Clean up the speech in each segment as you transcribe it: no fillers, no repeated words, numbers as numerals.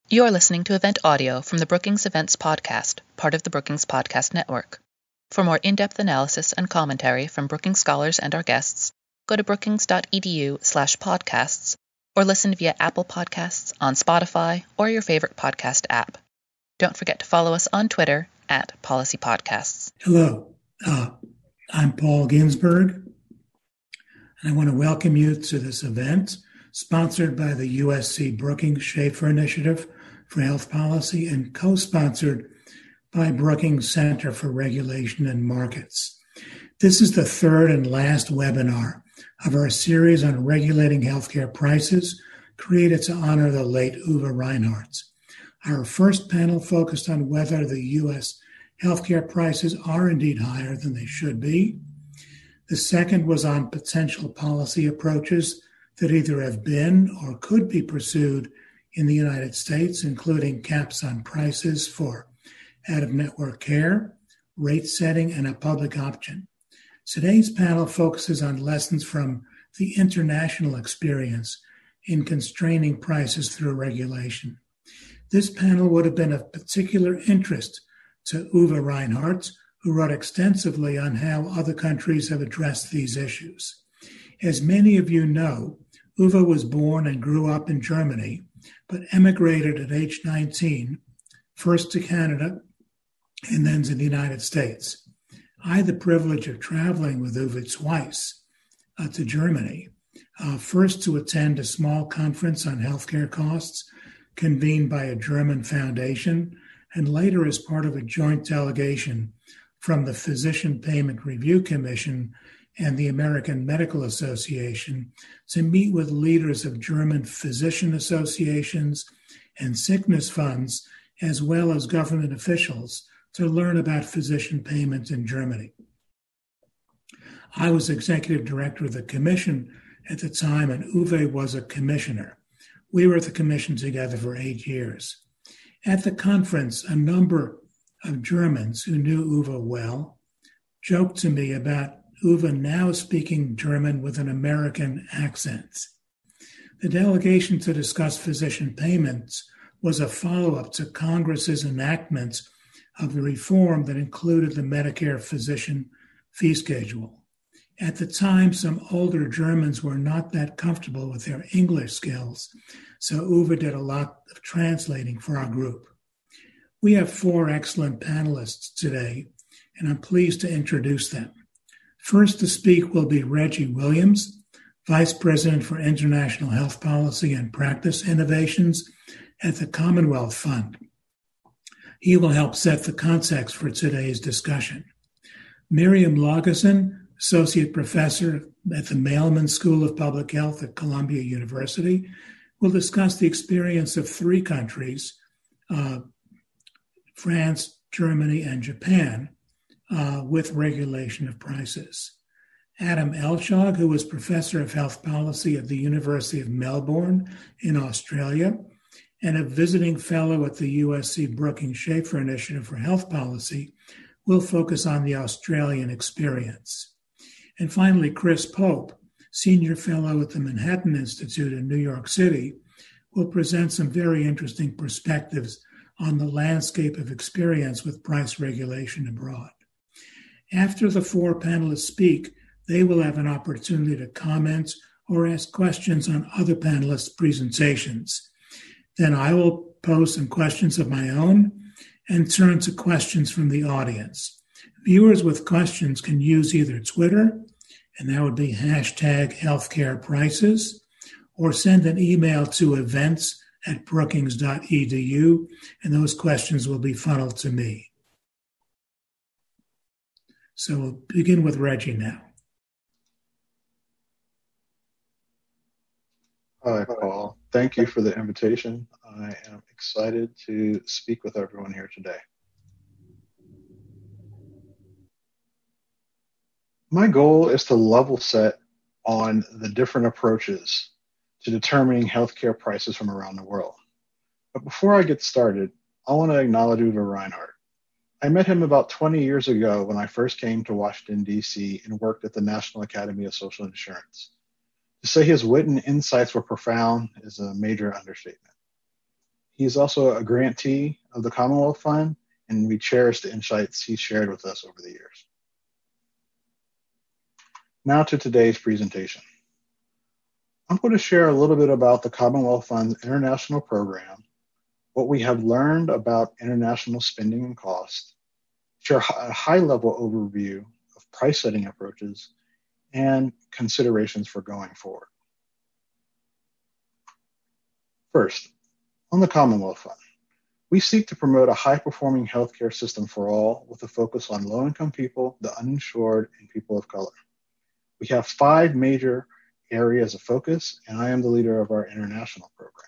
You're listening to event audio from the Brookings Events Podcast, part of the Brookings Podcast Network. For more in-depth analysis and commentary from Brookings scholars and our guests, go to brookings.edu/podcasts or listen via Apple Podcasts, on Spotify, or your favorite podcast app. Don't forget to follow us on Twitter @PolicyPodcasts. Hello, I'm Paul Ginsberg, and I want to welcome you to this event sponsored by the USC Brookings Schaefer Initiative for Health Policy and co-sponsored by Brookings Center for Regulation and Markets. This is the third and last webinar of our series on regulating healthcare prices, created to honor the late Uwe Reinhardt. Our first panel focused on whether the U.S. healthcare prices are indeed higher than they should be. The second was on potential policy approaches that either have been or could be pursued in the United States, including caps on prices for out-of-network care, rate setting, and a public option. Today's panel focuses on lessons from the international experience in constraining prices through regulation. This panel would have been of particular interest to Uwe Reinhardt, who wrote extensively on how other countries have addressed these issues. As many of you know, Uwe was born and grew up in Germany, but emigrated at age 19, first to Canada and then to the United States. I had the privilege of traveling with Uwe twice to Germany, first to attend a small conference on healthcare costs convened by a German foundation, and later as part of a joint delegation from the Physician Payment Review Commission and the American Medical Association to meet with leaders of German physician associations and sickness funds, as well as government officials, to learn about physician payment in Germany. I was executive director of the commission at the time, and Uwe was a commissioner. We were at the commission together for 8 years. At the conference, a number of Germans who knew Uwe well joked to me about Uwe now speaking German with an American accent. The delegation to discuss physician payments was a follow-up to Congress's enactment of the reform that included the Medicare physician fee schedule. At the time, some older Germans were not that comfortable with their English skills, so Uwe did a lot of translating for our group. We have 4 excellent panelists today, and I'm pleased to introduce them. First to speak will be Reggie Williams, Vice President for International Health Policy and Practice Innovations at the Commonwealth Fund. He will help set the context for today's discussion. Miriam Lageson, Associate Professor at the Mailman School of Public Health at Columbia University, will discuss the experience of 3 countries, France, Germany, and Japan, with regulation of prices. Adam Elshog, who is Professor of Health Policy at the University of Melbourne in Australia and a visiting fellow at the USC Brookings Schaefer Initiative for Health Policy, will focus on the Australian experience. And finally, Chris Pope, Senior Fellow at the Manhattan Institute in New York City, will present some very interesting perspectives on the landscape of experience with price regulation abroad. After the 4 panelists speak, they will have an opportunity to comment or ask questions on other panelists' presentations. Then I will pose some questions of my own and turn to questions from the audience. Viewers with questions can use either Twitter, and that would be #healthcareprices, or send an email to events@brookings.edu, and those questions will be funneled to me. So we'll begin with Reggie now. Hi, Paul. Thank you for the invitation. I am excited to speak with everyone here today. My goal is to level set on the different approaches to determining healthcare prices from around the world. But before I get started, I want to acknowledge Uwe Reinhardt. I met him about 20 years ago when I first came to Washington, D.C. and worked at the National Academy of Social Insurance. To say his wit and insights were profound is a major understatement. He is also a grantee of the Commonwealth Fund, and we cherish the insights he's shared with us over the years. Now to today's presentation. I'm going to share a little bit about the Commonwealth Fund's international program, what we have learned about international spending and cost, share a high-level overview of price-setting approaches, and considerations for going forward. First, on the Commonwealth Fund, we seek to promote a high-performing healthcare system for all with a focus on low-income people, the uninsured, and people of color. We have 5 major areas of focus, and I am the leader of our international program.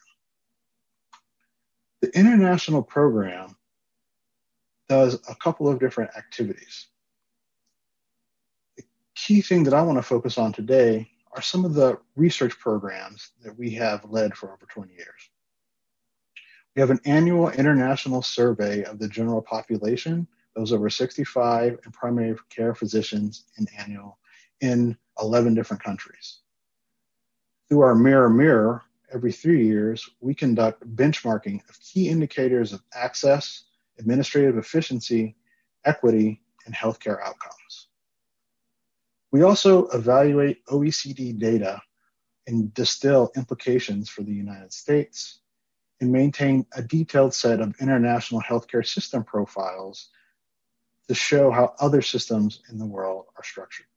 The international program does a couple of different activities. The key thing that I want to focus on today are some of the research programs that we have led for over 20 years. We have an annual international survey of the general population, those over 65, and primary care physicians in 11 different countries. Through our Mirror, every 3 years, we conduct benchmarking of key indicators of access, administrative efficiency, equity, and healthcare outcomes. We also evaluate OECD data and distill implications for the United States and maintain a detailed set of international healthcare system profiles to show how other systems in the world are structured.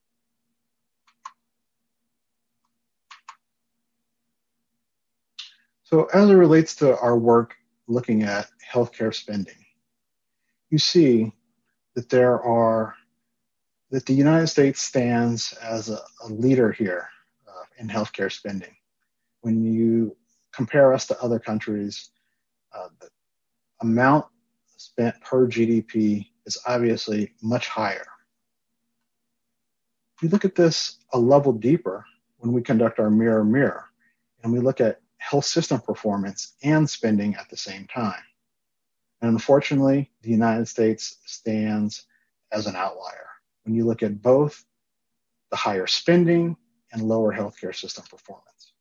So as it relates to our work looking at healthcare spending, you see that the United States stands as a leader here in healthcare spending. When you compare us to other countries, the amount spent per GDP is obviously much higher. If you look at this a level deeper when we conduct our Mirror, and we look at health system performance and spending at the same time. And unfortunately, the United States stands as an outlier when you look at both the higher spending and lower healthcare system performance.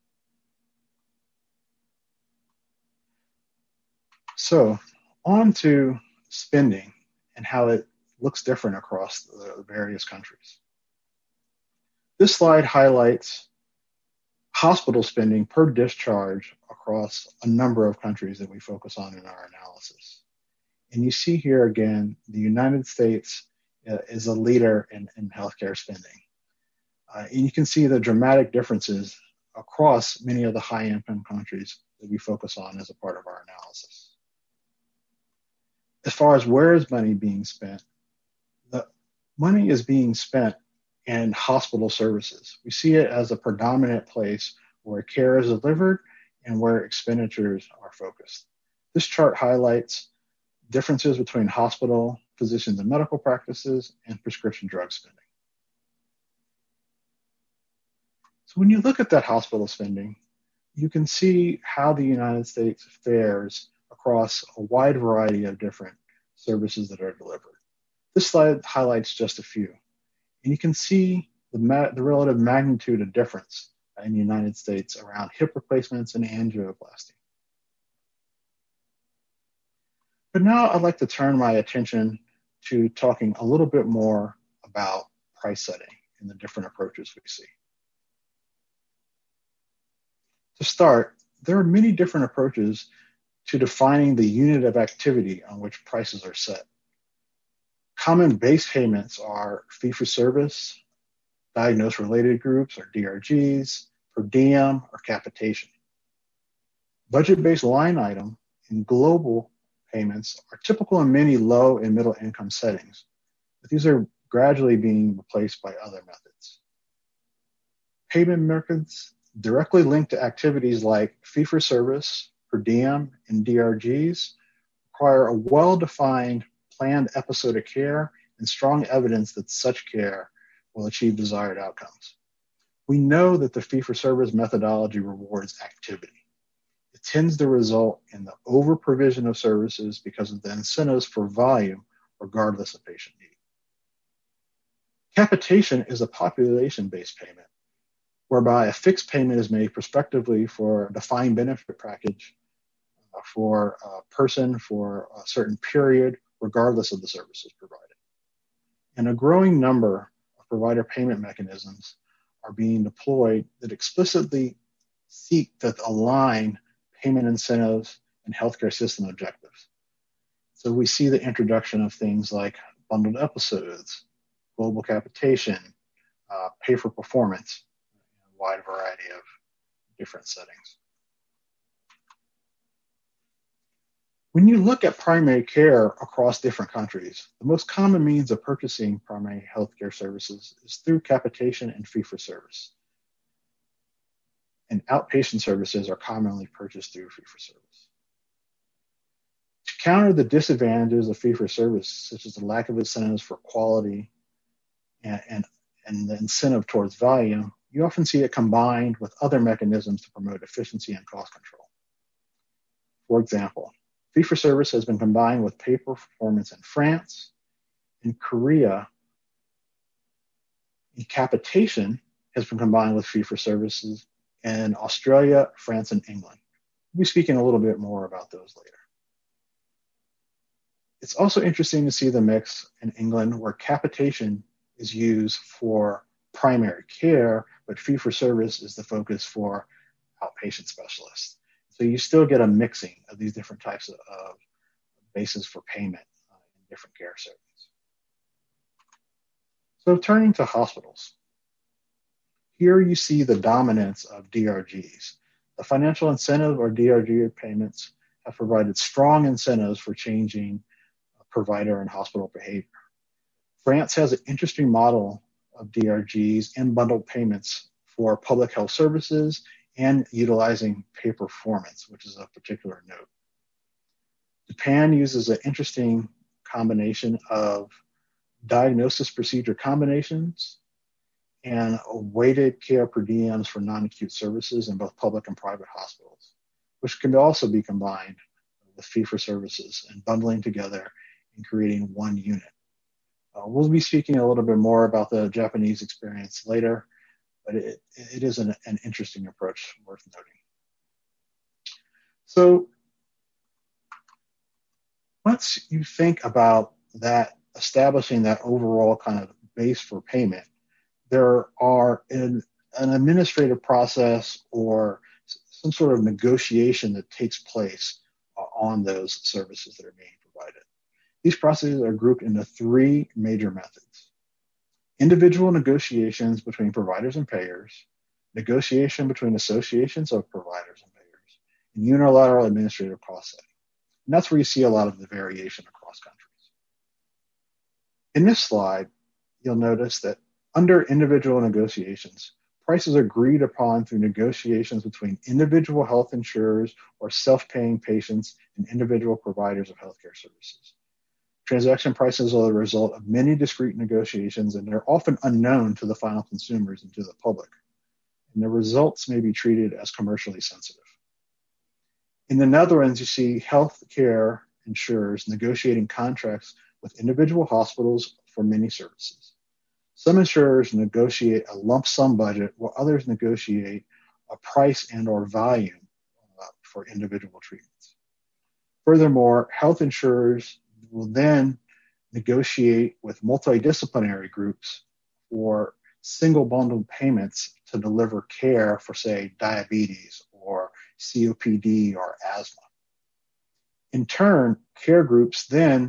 So on to spending and how it looks different across the various countries. This slide highlights hospital spending per discharge across a number of countries that we focus on in our analysis. And you see here again, the United States is a leader in healthcare spending. And you can see the dramatic differences across many of the high-income countries that we focus on as a part of our analysis. As far as where is money being spent, the money is being spent in hospital services. We see it as a predominant place where care is delivered and where expenditures are focused. This chart highlights differences between hospital, physicians and medical practices, and prescription drug spending. So when you look at that hospital spending, you can see how the United States fares across a wide variety of different services that are delivered. This slide highlights just a few. And you can see the relative magnitude of difference in the United States around hip replacements and angioplasty. But now I'd like to turn my attention to talking a little bit more about price setting and the different approaches we see. To start, there are many different approaches to defining the unit of activity on which prices are set. Common base payments are fee-for-service, diagnosed-related groups or DRGs, per diem, or capitation. Budget-based line item and global payments are typical in many low and middle income settings, but these are gradually being replaced by other methods. Payment methods directly linked to activities like fee-for-service, per diem, and DRGs require a well-defined planned episode of care and strong evidence that such care will achieve desired outcomes. We know that the fee-for-service methodology rewards activity. It tends to result in the over-provision of services because of the incentives for volume, regardless of patient need. Capitation is a population-based payment, whereby a fixed payment is made prospectively for a defined benefit package for a person for a certain period, regardless of the services provided. And a growing number of provider payment mechanisms are being deployed that explicitly seek to align payment incentives and healthcare system objectives. So we see the introduction of things like bundled episodes, global capitation, pay for performance, a wide variety of different settings. When you look at primary care across different countries, the most common means of purchasing primary healthcare services is through capitation and fee-for-service. And outpatient services are commonly purchased through fee-for-service. To counter the disadvantages of fee-for-service, such as the lack of incentives for quality and the incentive towards value, you often see it combined with other mechanisms to promote efficiency and cost control. For example, fee-for-service has been combined with pay-for-performance in France. In Korea, capitation has been combined with fee-for-services in Australia, France, and England. We'll be speaking a little bit more about those later. It's also interesting to see the mix in England where capitation is used for primary care, but fee-for-service is the focus for outpatient specialists. So you still get a mixing of these different types of bases for payment in different care settings. So turning to hospitals. Here you see the dominance of DRGs. The financial incentive or DRG payments have provided strong incentives for changing provider and hospital behavior. France has an interesting model of DRGs and bundled payments for public health services and utilizing pay performance, which is of particular note. Japan uses an interesting combination of diagnosis procedure combinations and weighted care per diems for non-acute services in both public and private hospitals, which can also be combined with fee-for-services and bundling together and creating one unit. We'll be speaking a little bit more about the Japanese experience later, but it is an interesting approach worth noting. So once you think about that, establishing that overall kind of base for payment, there are an administrative process or some sort of negotiation that takes place on those services that are being provided. These processes are grouped into three major methods: individual negotiations between providers and payers, negotiation between associations of providers and payers, and unilateral administrative cost setting. And that's where you see a lot of the variation across countries. In this slide, you'll notice that under individual negotiations, prices are agreed upon through negotiations between individual health insurers or self-paying patients and individual providers of healthcare services. Transaction prices are the result of many discrete negotiations, and they're often unknown to the final consumers and to the public. And the results may be treated as commercially sensitive. In the Netherlands, you see healthcare insurers negotiating contracts with individual hospitals for many services. Some insurers negotiate a lump sum budget, while others negotiate a price and or value for individual treatments. Furthermore, health insurers will then negotiate with multidisciplinary groups for single bundled payments to deliver care for, say, diabetes or COPD or asthma. In turn, care groups then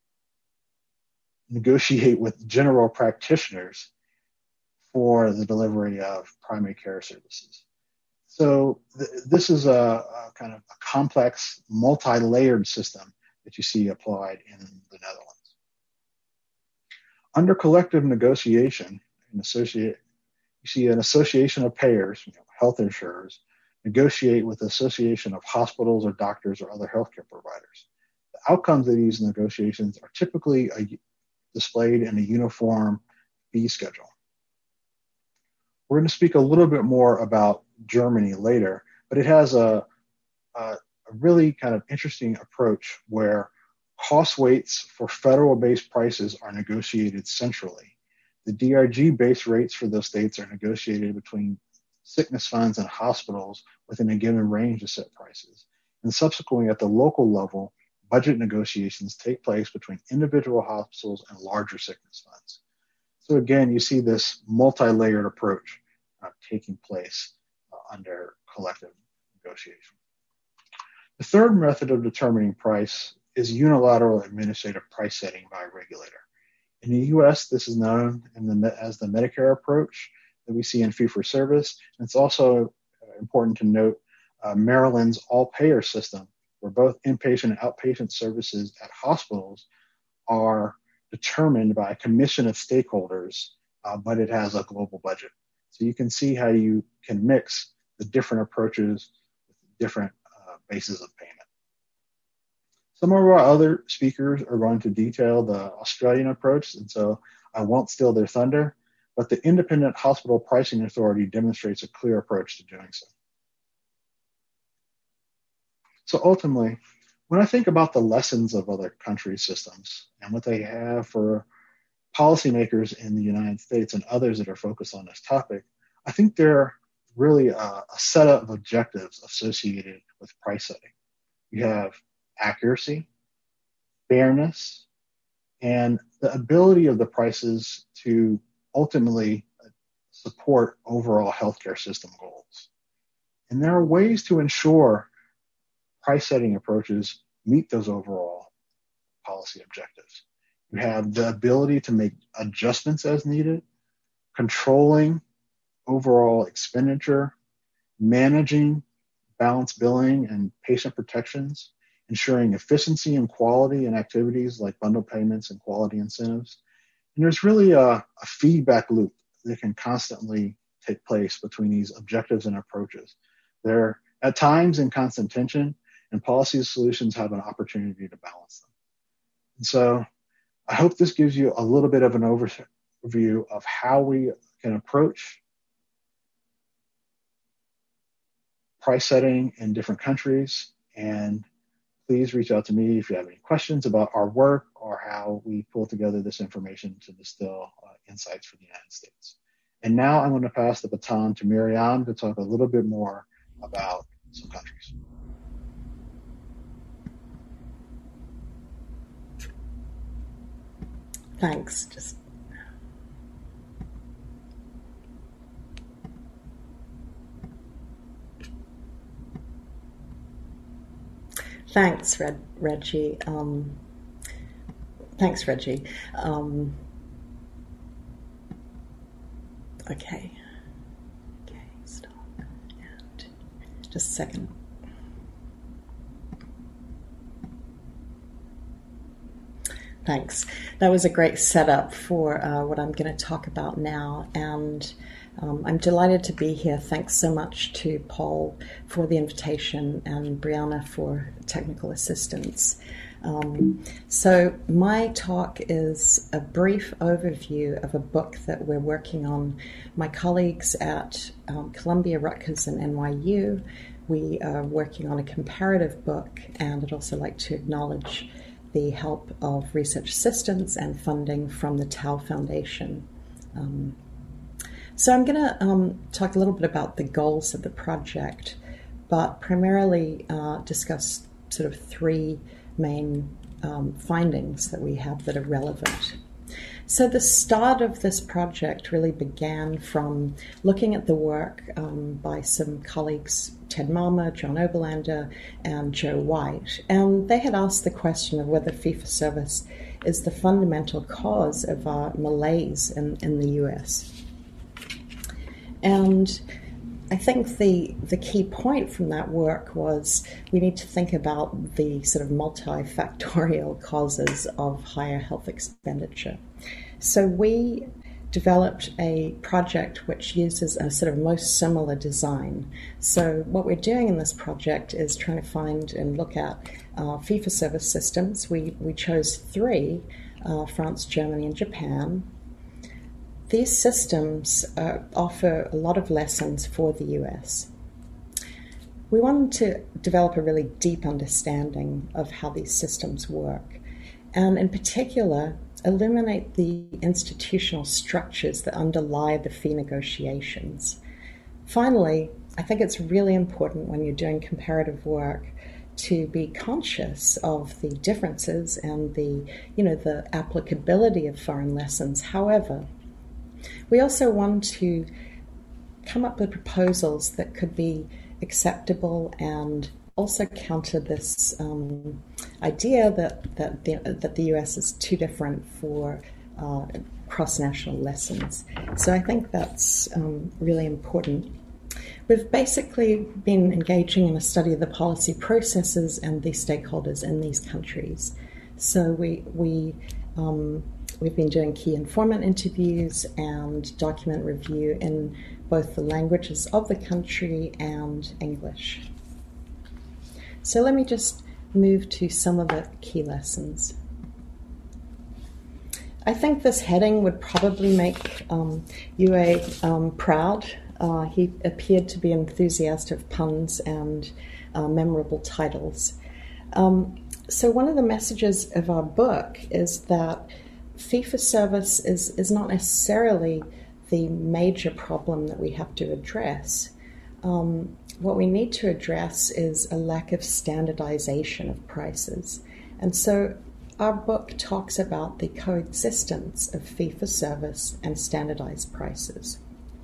negotiate with general practitioners for the delivery of primary care services. So this is a kind of a complex, multi-layered system that you see applied in the Netherlands. Under collective negotiation, you see an association of payers, health insurers, negotiate with the association of hospitals or doctors or other healthcare providers. The outcomes of these negotiations are typically displayed in a uniform fee schedule. We're going to speak a little bit more about Germany later, but it has a really kind of interesting approach where cost weights for federal-based prices are negotiated centrally. The DRG-based rates for those states are negotiated between sickness funds and hospitals within a given range of set prices. And subsequently, at the local level, budget negotiations take place between individual hospitals and larger sickness funds. So again, you see this multi-layered approach taking place under collective negotiation. The third method of determining price is unilateral administrative price setting by a regulator. In the U.S., this is known as the Medicare approach that we see in fee-for-service. And it's also important to note Maryland's all-payer system, where both inpatient and outpatient services at hospitals are determined by a commission of stakeholders, but it has a global budget. So you can see how you can mix the different approaches with different bases of payment. Some of our other speakers are going to detail the Australian approach, and so I won't steal their thunder, but the Independent Hospital Pricing Authority demonstrates a clear approach to doing so. So ultimately, when I think about the lessons of other countries' systems and what they have for policymakers in the United States and others that are focused on this topic, I think they're really a set of objectives associated with price setting. You have accuracy, fairness, and the ability of the prices to ultimately support overall healthcare system goals. And there are ways to ensure price setting approaches meet those overall policy objectives. You have the ability to make adjustments as needed, controlling overall expenditure, managing balanced billing and patient protections, ensuring efficiency and quality in activities like bundle payments and quality incentives. And there's really a feedback loop that can constantly take place between these objectives and approaches. They're at times in constant tension, and policy solutions have an opportunity to balance them. And so I hope this gives you a little bit of an overview of how we can approach price setting in different countries. And please reach out to me if you have any questions about our work or how we pull together this information to distill insights for the United States. And now I'm going to pass the baton to Miriam to talk a little bit more about some countries. Thanks. Thanks, Reggie. Thanks, Reggie. Okay, stop. And just a second. Thanks. That was a great setup for what I'm going to talk about now, and I'm delighted to be here. Thanks so much to Paul for the invitation and Brianna for technical assistance. So my talk is a brief overview of a book that we're working on. My colleagues at Columbia, Rutgers, and NYU, we are working on a comparative book, and I'd also like to acknowledge the help of research assistants and funding from the Tau Foundation. So I'm going to talk a little bit about the goals of the project, but primarily discuss sort of three main findings that we have that are relevant. So the start of this project really began from looking at the work by some colleagues, Ted Malma, John Oberlander, and Joe White. And they had asked the question of whether fee-for-service is the fundamental cause of our malaise in the US. And I think the key point from that work was we need to think about the sort of multifactorial causes of higher health expenditure. So we developed a project which uses a sort of most similar design. So what we're doing in this project is trying to find and look at fee-for-service systems. We chose three, France, Germany, and Japan. These systems offer a lot of lessons for the US. We wanted to develop a really deep understanding of how these systems work, and in particular, illuminate the institutional structures that underlie the fee negotiations. Finally, I think it's really important when you're doing comparative work to be conscious of the differences and the applicability of foreign lessons. However, we also want to come up with proposals that could be acceptable and also counter this idea that the US is too different for cross-national lessons. So I think that's really important. We've basically been engaging in a study of the policy processes and the stakeholders in these countries. So we've been doing key informant interviews and document review in both the languages of the country and English. So let me just move to some of the key lessons. I think this heading would probably make Yue proud. He appeared to be enthusiastic of puns and memorable titles. So one of the messages of our book is that fee-for-service is not necessarily the major problem that we have to address. What we need to address is a lack of standardization of prices. And so our book talks about the coexistence of fee-for-service and standardized prices.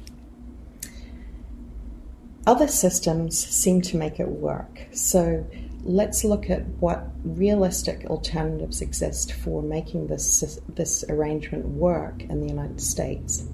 Other systems seem to make it work. So let's look at what realistic alternatives exist for making this arrangement work in the United States.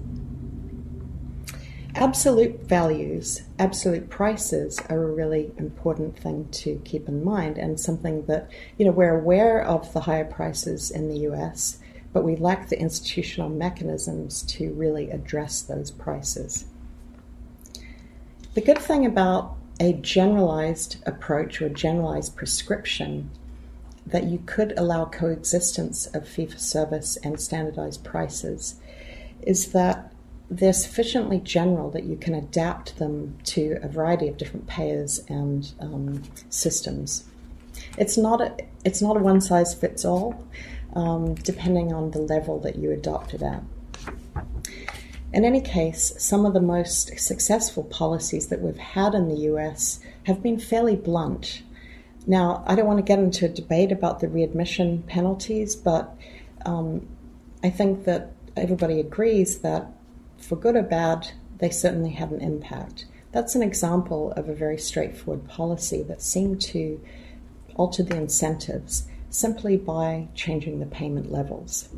Absolute values, absolute prices are a really important thing to keep in mind, and something that, we're aware of the higher prices in the US, but we lack the institutional mechanisms to really address those prices. The good thing about a generalized approach or a generalized prescription that you could allow coexistence of fee-for-service and standardized prices is that they're sufficiently general that you can adapt them to a variety of different payers and systems. It's not a one-size-fits-all, depending on the level that you adopt it at. In any case, some of the most successful policies that we've had in the US have been fairly blunt. Now, I don't want to get into a debate about the readmission penalties, but I think that everybody agrees that for good or bad, they certainly have an impact. That's an example of a very straightforward policy that seemed to alter the incentives simply by changing the payment levels.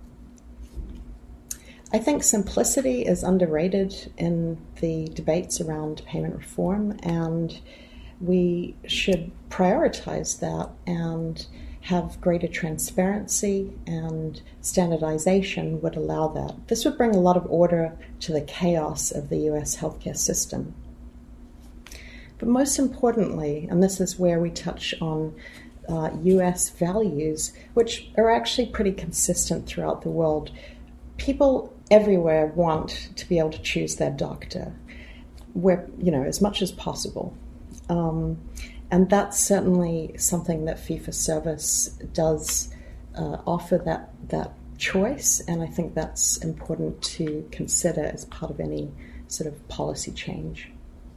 I think simplicity is underrated in the debates around payment reform, and we should prioritize that and have greater transparency, and standardization would allow that. This would bring a lot of order to the chaos of the US healthcare system. But most importantly, and this is where we touch on US values, which are actually pretty consistent throughout the world, people everywhere want to be able to choose their doctor, as much as possible. And that's certainly something that fee-for-service does offer that choice, and I think that's important to consider as part of any sort of policy change.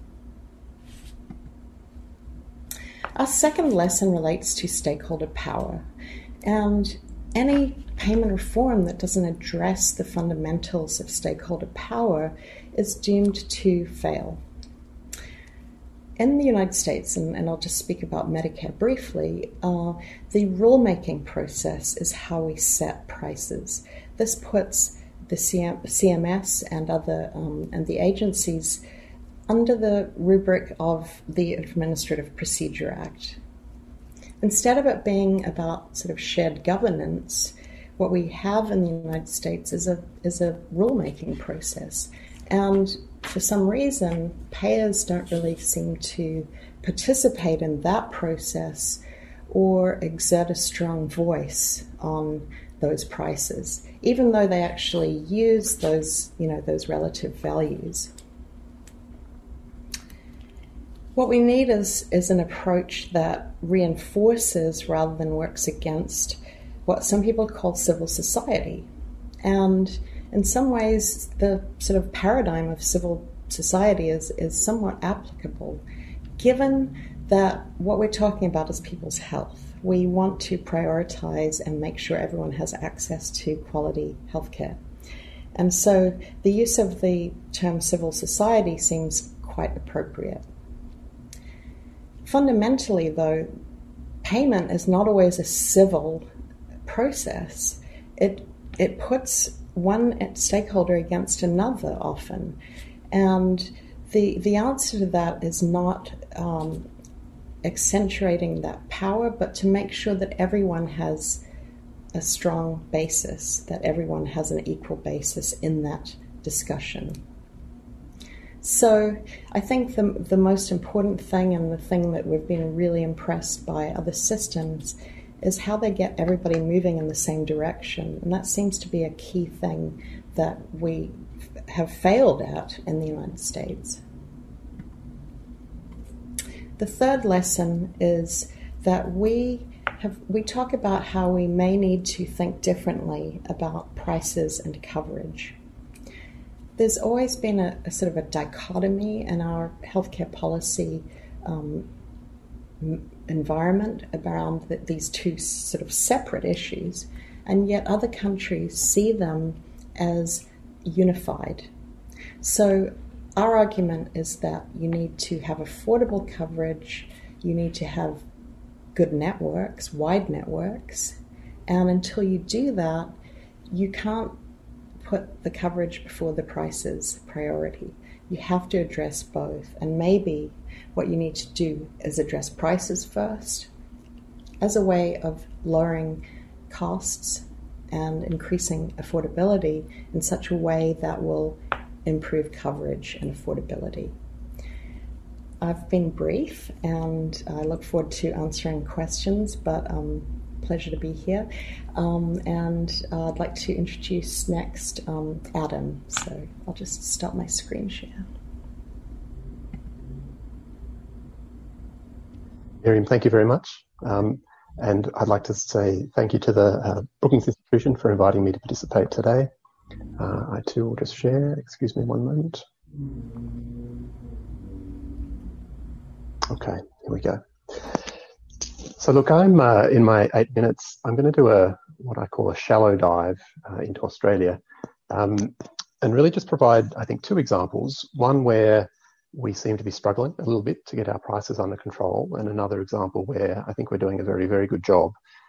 Our second lesson relates to stakeholder power, and any payment reform that doesn't address the fundamentals of stakeholder power is doomed to fail. In the United States, and I'll just speak about Medicare briefly, the rulemaking process is how we set prices. This puts the CMS and other and the agencies under the rubric of the Administrative Procedure Act. Instead of it being about sort of shared governance, what we have in the United States is a rulemaking process. And for some reason, payers don't really seem to participate in that process or exert a strong voice on those prices, even though they actually use those relative values. What we need is an approach that reinforces rather than works against what some people call civil society. And in some ways, the sort of paradigm of civil society is somewhat applicable, given that what we're talking about is people's health. We want to prioritize and make sure everyone has access to quality healthcare. And so the use of the term civil society seems quite appropriate. Fundamentally, though, payment is not always a civil process. It puts one stakeholder against another often. And the answer to that is not accentuating that power, but to make sure that everyone has a strong basis, that everyone has an equal basis in that discussion. So I think the most important thing, and the thing that we've been really impressed by other systems, is how they get everybody moving in the same direction. And that seems to be a key thing that we have failed at in the United States. The third lesson is that we talk about how we may need to think differently about prices and coverage. There's always been a sort of a dichotomy in our healthcare policy environment around these two sort of separate issues, and yet other countries see them as unified. So our argument is that you need to have affordable coverage, you need to have good networks, wide networks, and until you do that, you can't put the coverage before the prices priority. You have to address both, and maybe what you need to do is address prices first as a way of lowering costs and increasing affordability in such a way that will improve coverage and affordability. I've been brief, and I look forward to answering questions, but pleasure to be here. And I'd like to introduce next Adam. So I'll just stop my screen share. Miriam, thank you very much. And I'd like to say thank you to the Brookings Institution for inviting me to participate today. I too will just share. Excuse me one moment. Okay, here we go. So look, I'm in my 8 minutes, I'm going to do what I call a shallow dive into Australia, and really just provide, I think, two examples. One where we seem to be struggling a little bit to get our prices under control, and another example where I think we're doing a very, very good job.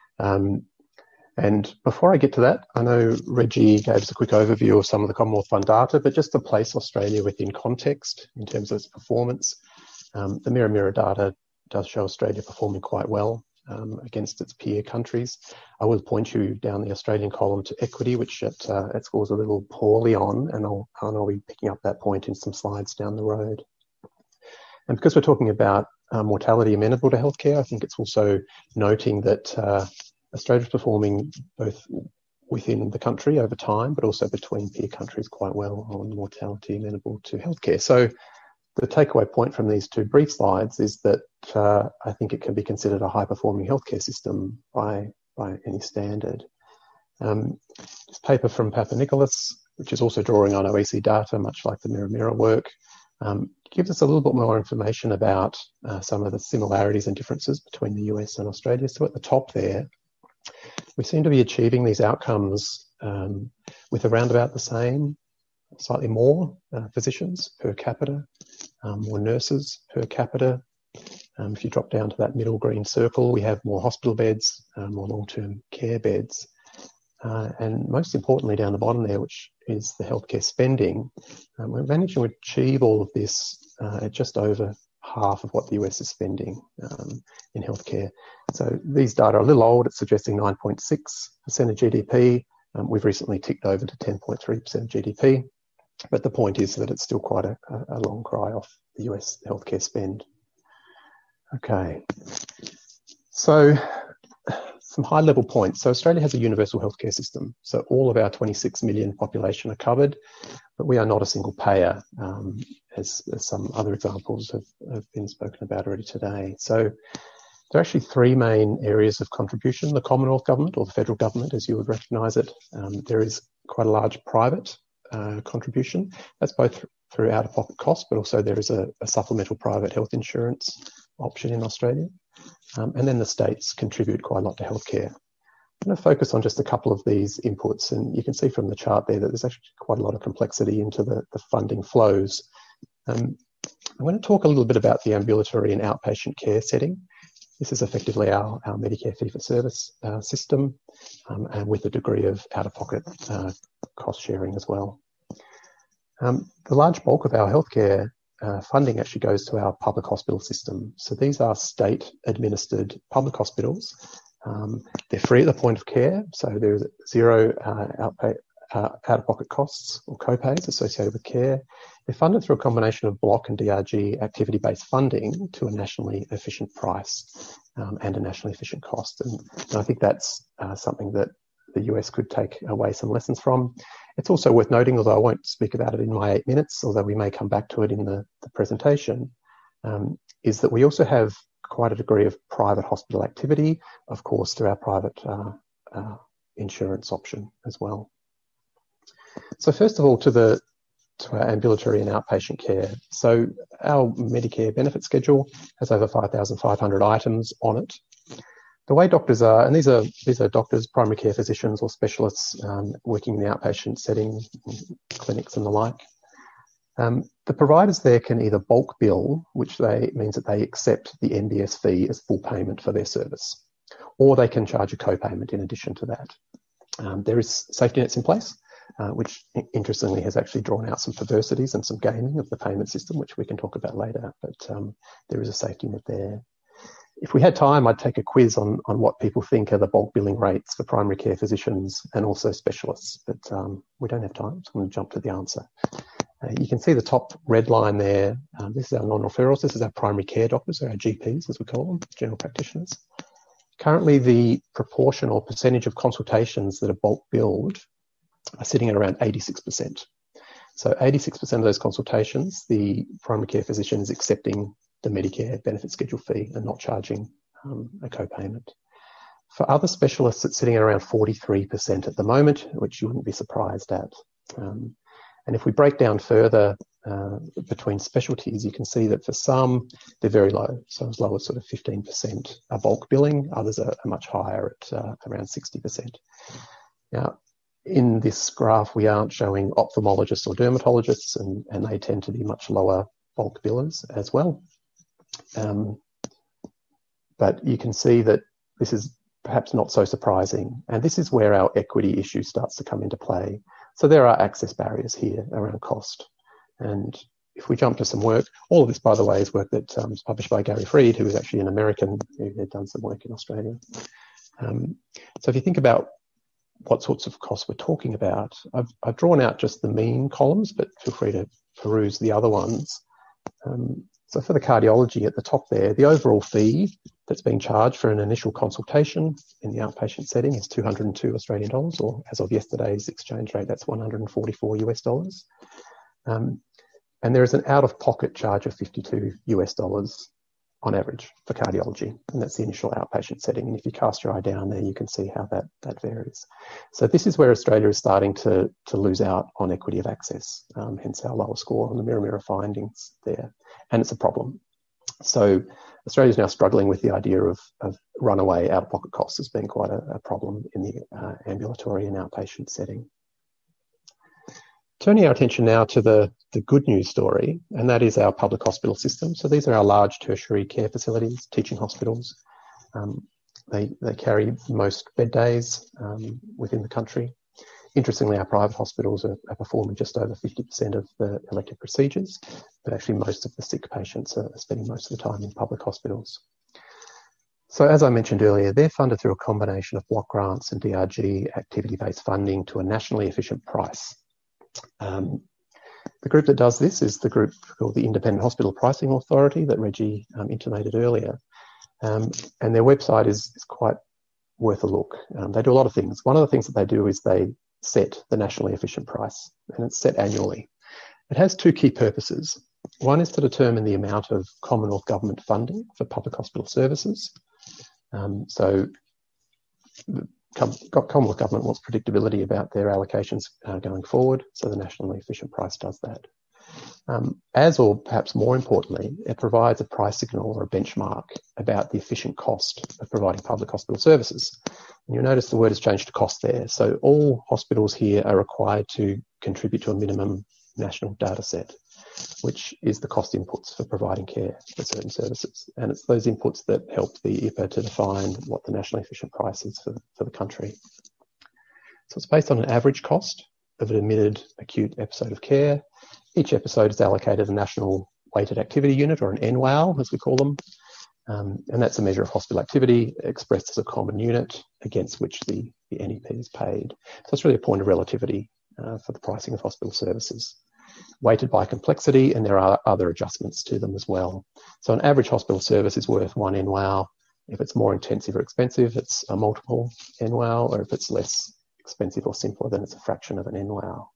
And before I get to that, I know Reggie gave us a quick overview of some of the Commonwealth Fund data, but just to place Australia within context in terms of its performance, the Mirror data does show Australia performing quite well against its peer countries. I will point you down the Australian column to equity, which it scores a little poorly on, and I'll be picking up that point in some slides down the road. And because we're talking about mortality amenable to healthcare, I think it's also noting that Australia's performing both within the country over time, but also between peer countries quite well on mortality amenable to healthcare. So the takeaway point from these two brief slides is that I think it can be considered a high-performing healthcare system by any standard. This paper from Papanikolaou, which is also drawing on OECD data, much like the Mirror work, gives us a little bit more information about some of the similarities and differences between the US and Australia. So at the top there, we seem to be achieving these outcomes with around about the same, slightly more physicians per capita, more nurses per capita. If you drop down to that middle green circle, we have more hospital beds, more long-term care beds. And most importantly, down the bottom there, which is the healthcare spending, we're managing to achieve all of this at just over half of what the US is spending in healthcare. So these data are a little old. It's suggesting 9.6% of GDP. We've recently ticked over to 10.3% of GDP. But the point is that it's still quite a long cry off the US healthcare spend. Okay. So some high-level points. So Australia has a universal healthcare system. So all of our 26 million population are covered, but we are not a single payer, as some other examples have been spoken about already today. So there are actually three main areas of contribution. The Commonwealth Government, or the federal government, as you would recognise it. There is quite a large private contribution. That's both through out-of-pocket costs, but also there is a supplemental private health insurance option in Australia. And then the states contribute quite a lot to healthcare. I'm going to focus on just a couple of these inputs, and you can see from the chart there that there's actually quite a lot of complexity into the funding flows. I'm going to talk a little bit about the ambulatory and outpatient care setting. This is effectively our Medicare fee-for-service system, and with a degree of out-of-pocket cost sharing as well. The large bulk of our healthcare funding actually goes to our public hospital system. So these are state-administered public hospitals. They're free at the point of care, so there's zero out-of-pocket costs or co-pays associated with care. They're funded through a combination of block and DRG activity-based funding to a nationally efficient price and a nationally efficient cost. And I think that's something that the US could take away some lessons from. It's also worth noting, although I won't speak about it in my 8 minutes, although we may come back to it in the presentation, is that we also have quite a degree of private hospital activity, of course, through our private insurance option as well. So first of all, to our ambulatory and outpatient care. So our Medicare benefit schedule has over 5,500 items on it. The way doctors are, and these are doctors, primary care physicians or specialists working in the outpatient setting, clinics and the like. The providers there can either bulk bill, which means that they accept the MBS fee as full payment for their service, or they can charge a co-payment in addition to that. There is safety nets in place, which interestingly has actually drawn out some perversities and some gaming of the payment system, which we can talk about later, but there is a safety net there. If we had time, I'd take a quiz on what people think are the bulk billing rates for primary care physicians and also specialists, but we don't have time, so I'm going to jump to the answer. You can see the top red line there. This is our non-referrals. This is our primary care doctors, or our GPs, as we call them, general practitioners. Currently, the proportion or percentage of consultations that are bulk billed are sitting at around 86%. So 86% of those consultations, the primary care physician is accepting the Medicare benefit schedule fee and not charging a co-payment. For other specialists, it's sitting at around 43% at the moment, which you wouldn't be surprised at. And if we break down further between specialties, you can see that for some, they're very low. So as low as sort of 15% are bulk billing. Others are much higher at around 60%. Now, in this graph, we aren't showing ophthalmologists or dermatologists, and they tend to be much lower bulk billers as well. But you can see that this is perhaps not so surprising. And this is where our equity issue starts to come into play. So there are access barriers here around cost. And if we jump to some work, all of this, by the way, is work that was published by Gary Freed, who is actually an American who had done some work in Australia. So if you think about what sorts of costs we're talking about, I've drawn out just the mean columns, but feel free to peruse the other ones. So for the cardiology at the top there, the overall fee that's being charged for an initial consultation in the outpatient setting is 202 Australian dollars, or as of yesterday's exchange rate, that's 144 US dollars. And there is an out-of-pocket charge of 52 US dollars on average for cardiology, and that's the initial outpatient setting. And if you cast your eye down there, you can see how that varies. So this is where Australia is starting to lose out on equity of access, hence our lower score on the mirror findings there. And it's a problem. So Australia is now struggling with the idea of runaway out-of-pocket costs as being quite a problem in the ambulatory and outpatient setting. Turning our attention now to the good news story, and that is our public hospital system. So these are our large tertiary care facilities, teaching hospitals. They carry most bed days within the country. Interestingly, our private hospitals are performing just over 50% of the elective procedures, but actually most of the sick patients are spending most of the time in public hospitals. So as I mentioned earlier, they're funded through a combination of block grants and DRG activity-based funding to a nationally efficient price. The group that does this is the group called the Independent Hospital Pricing Authority that Reggie intimated earlier. And their website is quite worth a look. They do a lot of things. One of the things that they do is they set the nationally efficient price, and it's set annually. It has two key purposes. One is to determine the amount of Commonwealth government funding for public hospital services. So the Commonwealth government wants predictability about their allocations going forward, so the nationally efficient price does that. As, or perhaps more importantly, it provides a price signal or a benchmark about the efficient cost of providing public hospital services. And you'll notice the word has changed to cost there. So all hospitals here are required to contribute to a minimum national data set, which is the cost inputs for providing care for certain services. And it's those inputs that help the IPA to define what the nationally efficient price is for the country. So it's based on an average cost of an admitted acute episode of care. Each episode is allocated a national weighted activity unit, or an NWAL as we call them. And that's a measure of hospital activity expressed as a common unit against which the NEP is paid. So it's really a point of relativity for the pricing of hospital services. Weighted by complexity, and there are other adjustments to them as well. So an average hospital service is worth one NWAL. If it's more intensive or expensive, it's a multiple NWAL, or if it's less expensive or simpler, then it's a fraction of an NWAL.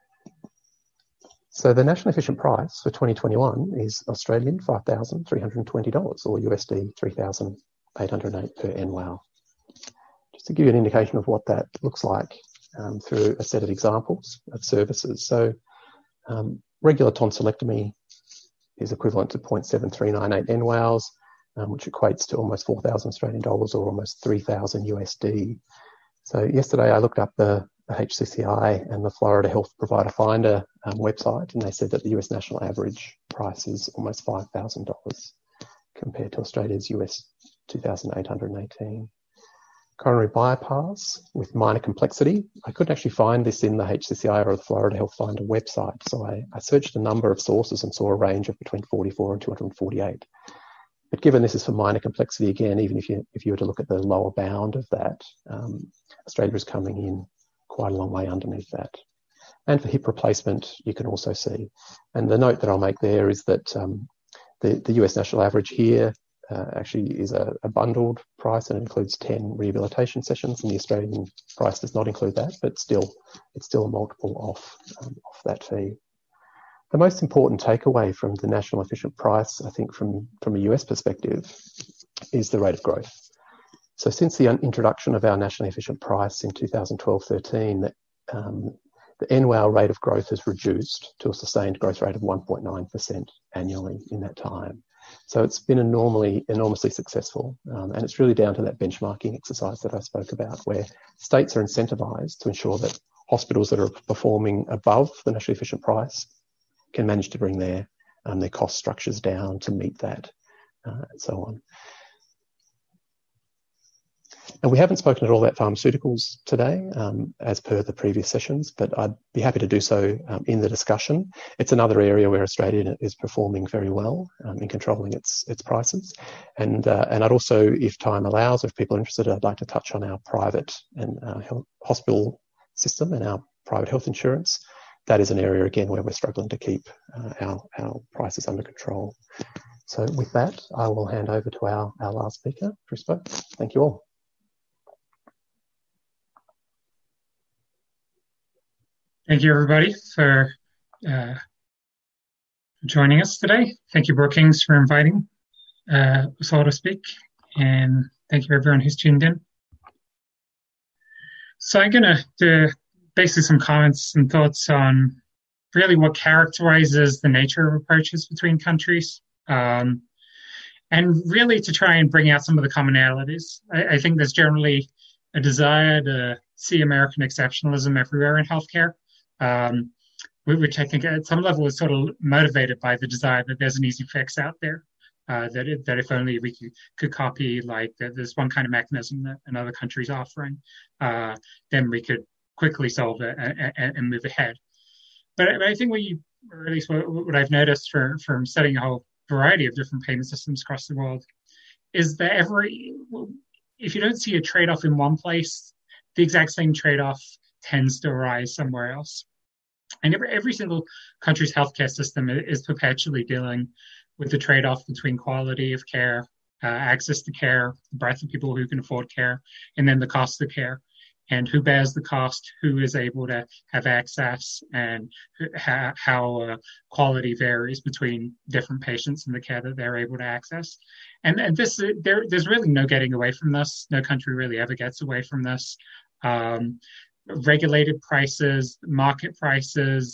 So the national efficient price for 2021 is Australian $5,320, or USD 3,808 per NWAL. Just to give you an indication of what that looks like through a set of examples of services. So regular tonsillectomy is equivalent to 0.7398 NWALs, which equates to almost 4,000 Australian dollars, or almost 3,000 USD. So yesterday I looked up the HCCI and the Florida Health Provider Finder website, and they said that the US national average price is almost $5,000 compared to Australia's US 2,818. Coronary bypass with minor complexity. I couldn't actually find this in the HCCI or the Florida Health Finder website, so I searched a number of sources and saw a range of between 44 and 248. But given this is for minor complexity, again, even if you were to look at the lower bound of that, Australia is coming in quite a long way underneath that. And for hip replacement, you can also see. And the note that I'll make there is that the US national average here actually is a bundled price, and it includes 10 rehabilitation sessions, and the Australian price does not include that, but it's still a multiple off that fee. The most important takeaway from the national efficient price, I think from a US perspective, is the rate of growth. So since the introduction of our nationally efficient price in 2012-13, the NWAL rate of growth has reduced to a sustained growth rate of 1.9% annually in that time. So it's been enormously successful, and it's really down to that benchmarking exercise that I spoke about, where states are incentivised to ensure that hospitals that are performing above the nationally efficient price can manage to bring their cost structures down to meet that, and so on. And we haven't spoken at all about pharmaceuticals today, as per the previous sessions, but I'd be happy to do so in the discussion. It's another area where Australia is performing very well in controlling its prices. And I'd also, if time allows, if people are interested, I'd like to touch on our private and hospital system and our private health insurance. That is an area, again, where we're struggling to keep our prices under control. So with that, I will hand over to our last speaker, Crispo. Thank you all. Thank you, everybody, for joining us today. Thank you, Brookings, for inviting us all to speak. And thank you, everyone who's tuned in. So I'm going to do basically some comments and thoughts on really what characterizes the nature of approaches between countries, and really to try and bring out some of the commonalities. I think there's generally a desire to see American exceptionalism everywhere in healthcare, which I think at some level is sort of motivated by the desire that there's an easy fix out there, that if only we could copy, like there's one kind of mechanism that another country's offering, then we could quickly solve it and move ahead. But I think or at least what I've noticed from studying a whole variety of different payment systems across the world, is that if you don't see a trade-off in one place, the exact same trade-off tends to arise somewhere else. And every single country's healthcare system is perpetually dealing with the trade-off between quality of care, access to care, the breadth of people who can afford care, and then the cost of care, and who bears the cost, who is able to have access, and how quality varies between different patients and the care that they're able to access. And there's really no getting away from this. No country really ever gets away from this. Regulated prices, market prices,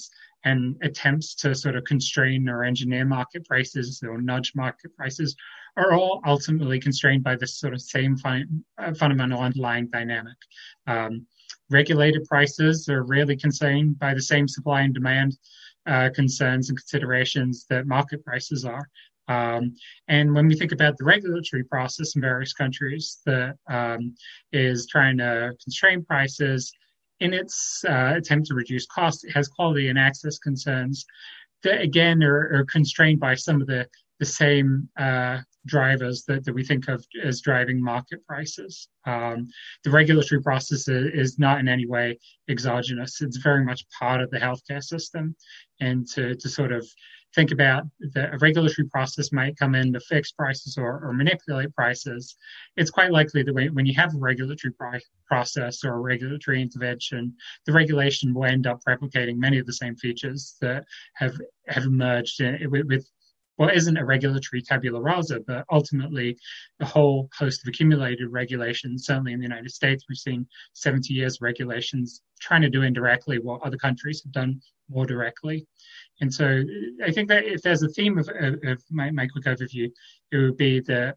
and attempts to sort of constrain or engineer market prices or nudge market prices are all ultimately constrained by this sort of same fundamental underlying dynamic. Regulated prices are really constrained by the same supply and demand concerns and considerations that market prices are. And when we think about the regulatory process in various countries that is trying to constrain prices, in its attempt to reduce costs, it has quality and access concerns that, again, are constrained by some of the same drivers that we think of as driving market prices. The regulatory process is not in any way exogenous. It's very much part of the healthcare system. And to sort of think about a regulatory process might come in to fix prices or manipulate prices, it's quite likely that when you have a regulatory process or a regulatory intervention, the regulation will end up replicating many of the same features that have emerged with what isn't a regulatory tabula rasa, but ultimately a whole host of accumulated regulations. Certainly in the United States, we've seen 70 years of regulations trying to do indirectly what other countries have done more directly. And so I think that if there's a theme of my quick overview, it would be that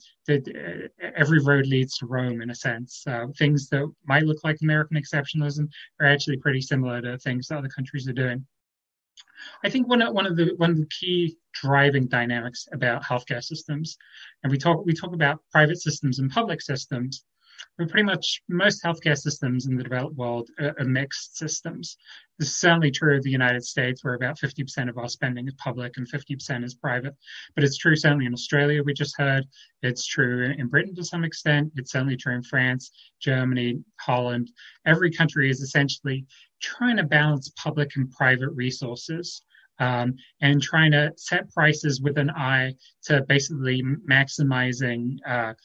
every road leads to Rome, in a sense. Things that might look like American exceptionalism are actually pretty similar to things that other countries are doing. I think one of the key driving dynamics about healthcare systems, and we talk about private systems and public systems, but pretty much most healthcare systems in the developed world are mixed systems. This is certainly true of the United States, where about 50% of our spending is public and 50% is private. But it's true certainly in Australia, we just heard. It's true in Britain to some extent. It's certainly true in France, Germany, Holland. Every country is essentially trying to balance public and private resources, and trying to set prices with an eye to basically maximizing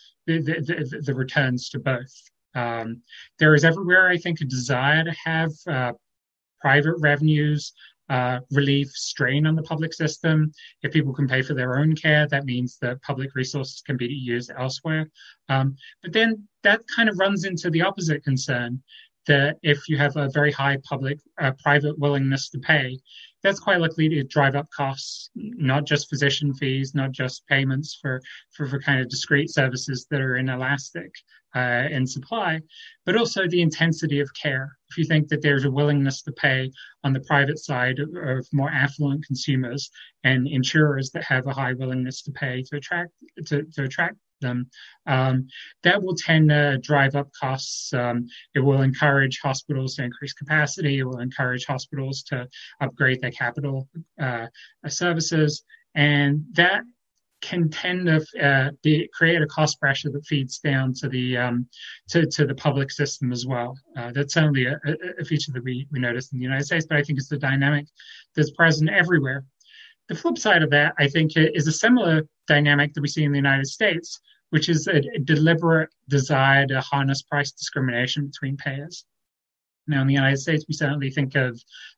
the returns to both. There is everywhere, I think, a desire to have private revenues relieve strain on the public system. If people can pay for their own care, that means that public resources can be used elsewhere. But then that kind of runs into the opposite concern, that if you have a very high private willingness to pay, that's quite likely to drive up costs, not just physician fees, not just payments for kind of discrete services that are inelastic in supply, but also the intensity of care. If you think that there's a willingness to pay on the private side of more affluent consumers and insurers that have a high willingness to pay to attract them, that will tend to drive up costs. It will encourage hospitals to increase capacity. It will encourage hospitals to upgrade their capital services, and that can tend to create a cost pressure that feeds down to the public system as well. That's certainly a feature that we noticed in the United States, but I think it's the dynamic that's present everywhere. The flip side of that, I think, is a similar dynamic that we see in the United States, which is a deliberate desire to harness price discrimination between payers. Now, in the United States, we certainly think of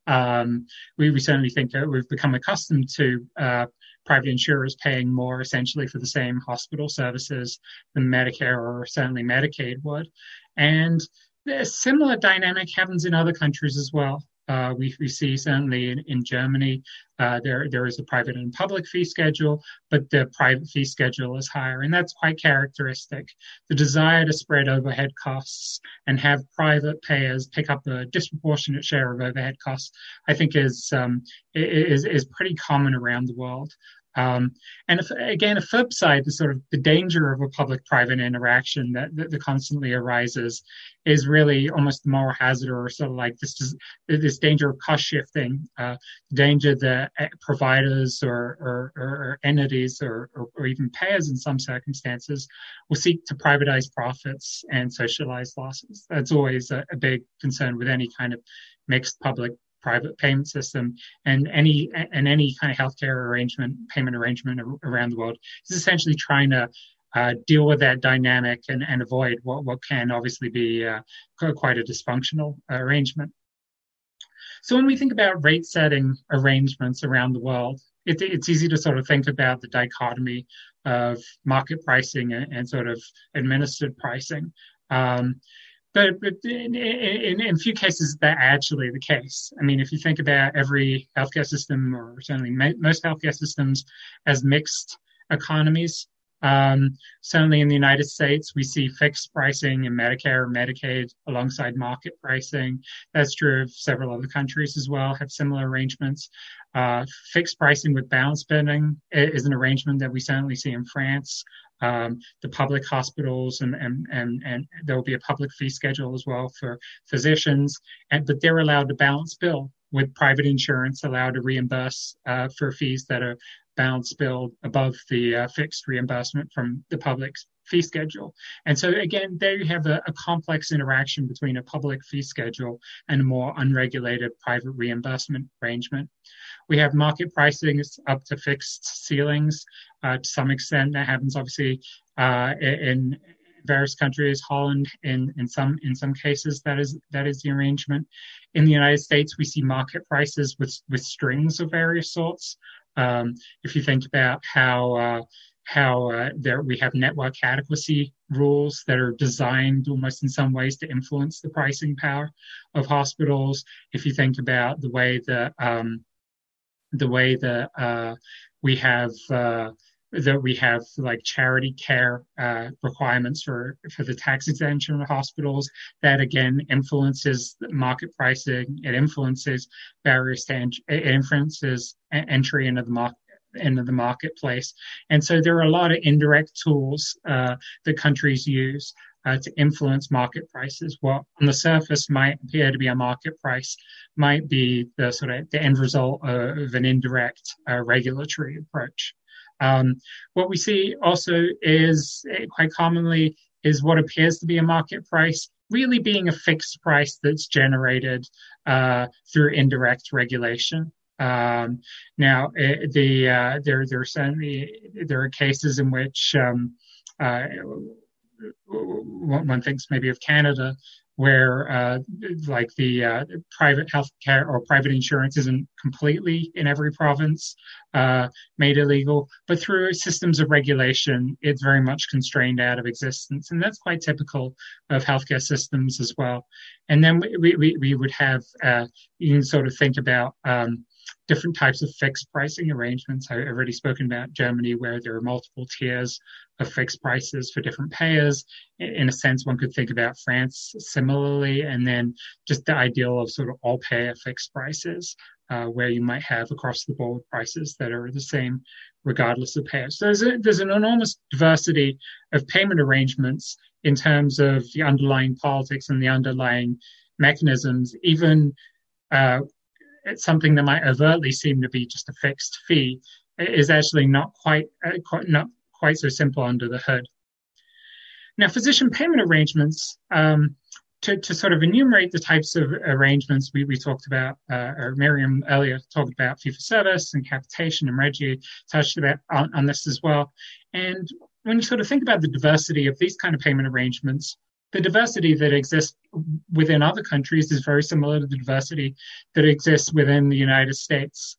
we've become accustomed to private insurers paying more essentially for the same hospital services than Medicare or certainly Medicaid would, and a similar dynamic happens in other countries as well. We see certainly in Germany, there is a private and public fee schedule, but the private fee schedule is higher, and that's quite characteristic. The desire to spread overhead costs and have private payers pick up a disproportionate share of overhead costs, I think is pretty common around the world. And a flip side, the danger of a public-private interaction that constantly arises is really almost the moral hazard, or sort of like this danger of cost shifting, danger that providers or entities or even payers in some circumstances will seek to privatize profits and socialize losses. That's always a big concern with any kind of mixed public-private payment system, and any kind of healthcare payment arrangement around the world is essentially trying to deal with that dynamic and avoid what can obviously be quite a dysfunctional arrangement. So when we think about rate setting arrangements around the world, it's easy to sort of think about the dichotomy of market pricing and sort of administered pricing. But in a few cases, that's actually the case. I mean, if you think about every healthcare system, or certainly most healthcare systems, as mixed economies, certainly in the United States, we see fixed pricing in Medicare or Medicaid alongside market pricing. That's true of several other countries as well, have similar arrangements. Fixed pricing with balance billing is an arrangement that we certainly see in France. The public hospitals and there will be a public fee schedule as well for physicians, but they're allowed to balance bill with private insurance, allowed to reimburse for fees that are balance billed above the fixed reimbursement from the public fee schedule. And so again, there you have a complex interaction between a public fee schedule and a more unregulated private reimbursement arrangement. We have market pricing up to fixed ceilings. To some extent, that happens obviously in various countries. Holland, in some cases, that is the arrangement. In the United States, we see market prices with strings of various sorts. If you think about how there we have network adequacy rules that are designed almost in some ways to influence the pricing power of hospitals. If you think about the way that we have like charity care requirements for the tax exemption of hospitals, that again influences market pricing. It influences barriers to entry into the marketplace. And so there are a lot of indirect tools that countries use to influence market prices. What on the surface might appear to be a market price might be the sort of the end result of an indirect regulatory approach. What we see also is quite commonly is what appears to be a market price really being a fixed price that's generated through indirect regulation. Now, there are cases in which one thinks maybe of Canada, where the private healthcare or private insurance isn't completely in every province made illegal, but through systems of regulation, it's very much constrained out of existence, and that's quite typical of healthcare systems as well. And then we would have you can sort of think about different types of fixed pricing arrangements. I've already spoken about Germany, where there are multiple tiers of fixed prices for different payers. In a sense, one could think about France similarly, and then just the ideal of sort of all payer fixed prices, where you might have across the board prices that are the same regardless of payer. So there's an enormous diversity of payment arrangements in terms of the underlying politics and the underlying mechanisms. Even it's something that might overtly seem to be just a fixed fee is actually not quite so simple under the hood. Now, physician payment arrangements, to sort of enumerate the types of arrangements we talked about, or Miriam earlier talked about fee-for-service and capitation, and Reggie touched about on this as well. And when you sort of think about the diversity of these kind of payment arrangements, the diversity that exists within other countries is very similar to the diversity that exists within the United States.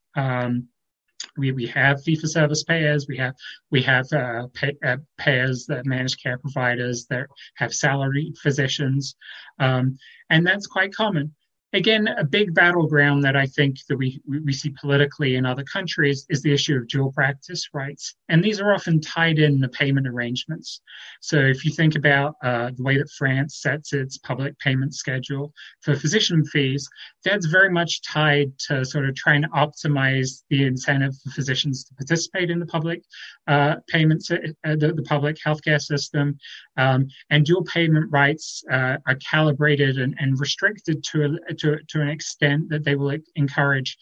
We have fee-for-service payers. We have payers that manage care providers that have salaried physicians, and that's quite common. Again, a big battleground that I think that we see politically in other countries is the issue of dual practice rights. And these are often tied in the payment arrangements. So if you think about the way that France sets its public payment schedule for physician fees, that's very much tied to sort of trying to optimize the incentive for physicians to participate in the public payments, the public healthcare system. And dual payment rights are calibrated and restricted to an extent that they will encourage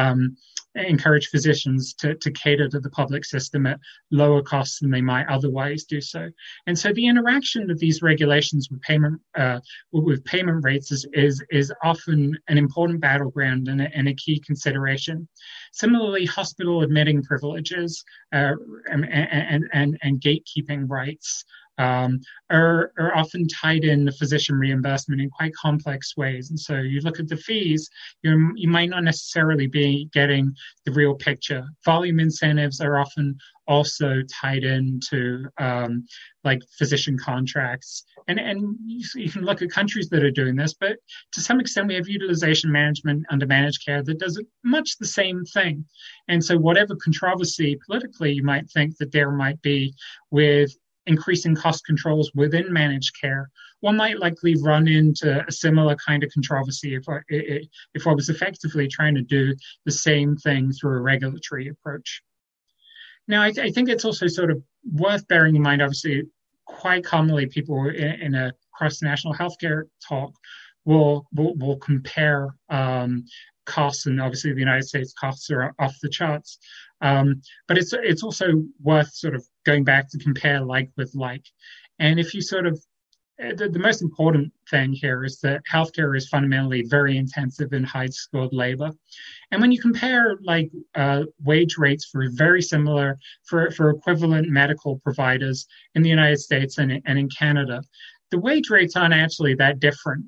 physicians to cater to the public system at lower costs than they might otherwise do so. And so the interaction of these regulations with payment rates is often an important battleground and a key consideration. Similarly, hospital admitting privileges and gatekeeping rights are often tied in to physician reimbursement in quite complex ways. And so you look at the fees, you might not necessarily be getting the real picture. Volume incentives are often also tied into like physician contracts. And you can look at countries that are doing this, but to some extent we have utilization management under managed care that does much the same thing. And so whatever controversy politically you might think that there might be with increasing cost controls within managed care, one might likely run into a similar kind of controversy if I was effectively trying to do the same thing through a regulatory approach. Now, I think it's also sort of worth bearing in mind, obviously, quite commonly people in a cross-national healthcare talk will compare costs, and obviously the United States costs are off the charts. But it's also worth sort of going back to compare like with like. And if you sort of, the most important thing here is that healthcare is fundamentally very intensive in high-skilled labor. And when you compare like wage rates for very similar, for equivalent medical providers in the United States and in Canada, the wage rates aren't actually that different.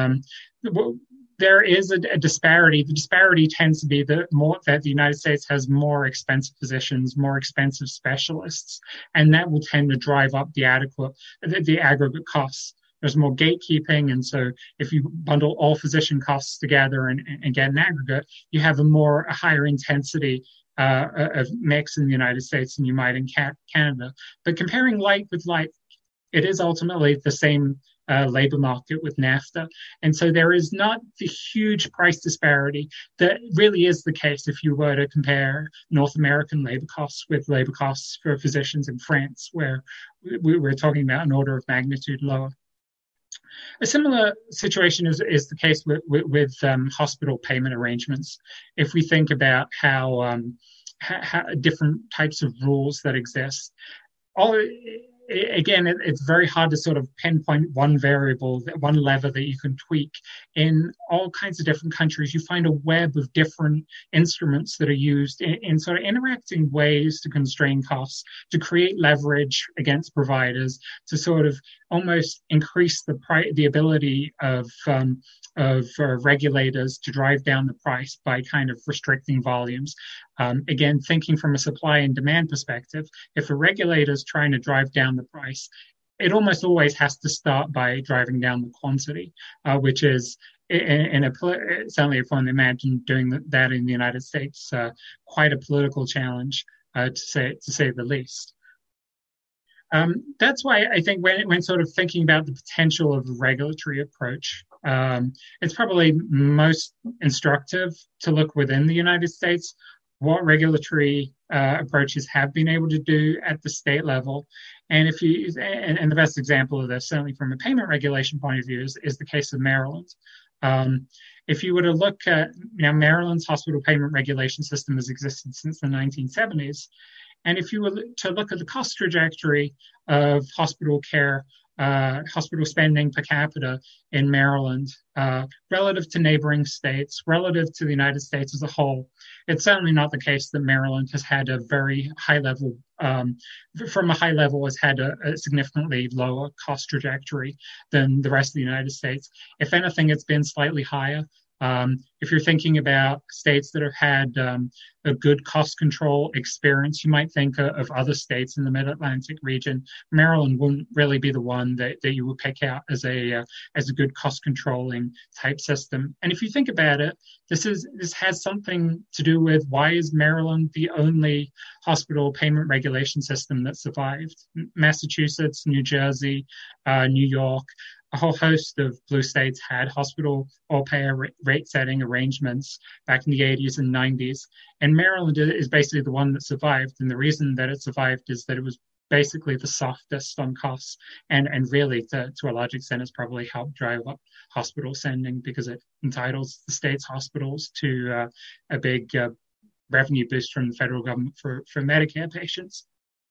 There is a disparity. The disparity tends to be that the United States has more expensive physicians, more expensive specialists, and that will tend to drive up the aggregate costs. There's more gatekeeping, and so if you bundle all physician costs together and get an aggregate, you have a higher intensity of mix in the United States than you might in Canada. But comparing like with like, it is ultimately the same labor market with NAFTA. And so there is not the huge price disparity that really is the case if you were to compare North American labor costs with labor costs for physicians in France, where we're talking about an order of magnitude lower. A similar situation is the case with hospital payment arrangements. If we think about how different types of rules that exist, again, it's very hard to sort of pinpoint one variable, one lever that you can tweak. In all kinds of different countries, you find a web of different instruments that are used in sort of interacting ways to constrain costs, to create leverage against providers, to sort of almost increase the ability of regulators to drive down the price by kind of restricting volumes. Again, thinking from a supply and demand perspective, if a regulator is trying to drive down the price, it almost always has to start by driving down the quantity, which is, certainly if one imagine doing that in the United States, quite a political challenge, to say the least. That's why I think when sort of thinking about the potential of a regulatory approach, it's probably most instructive to look within the United States what regulatory approaches have been able to do at the state level. And the best example of this, certainly from a payment regulation point of view, is the case of Maryland. If you were to look at, Maryland's hospital payment regulation system has existed since the 1970s. And if you were to look at the cost trajectory of hospital care, hospital spending per capita in Maryland, relative to neighboring states, relative to the United States as a whole, it's certainly not the case that Maryland has had a very high level, from a high level, has had a significantly lower cost trajectory than the rest of the United States. If anything, it's been slightly higher. If you're thinking about states that have had a good cost control experience, you might think of other states in the Mid-Atlantic region. Maryland wouldn't really be the one that you would pick out as a good cost controlling type system. And if you think about it, this has something to do with why is Maryland the only hospital payment regulation system that survived? Massachusetts, New Jersey, New York, a whole host of blue states had hospital all-payer rate setting arrangements back in the 80s and 90s. And Maryland is basically the one that survived. And the reason that it survived is that it was basically the softest on costs. And really, to a large extent, it's probably helped drive up hospital spending because it entitles the state's hospitals to a big revenue boost from the federal government for Medicare patients.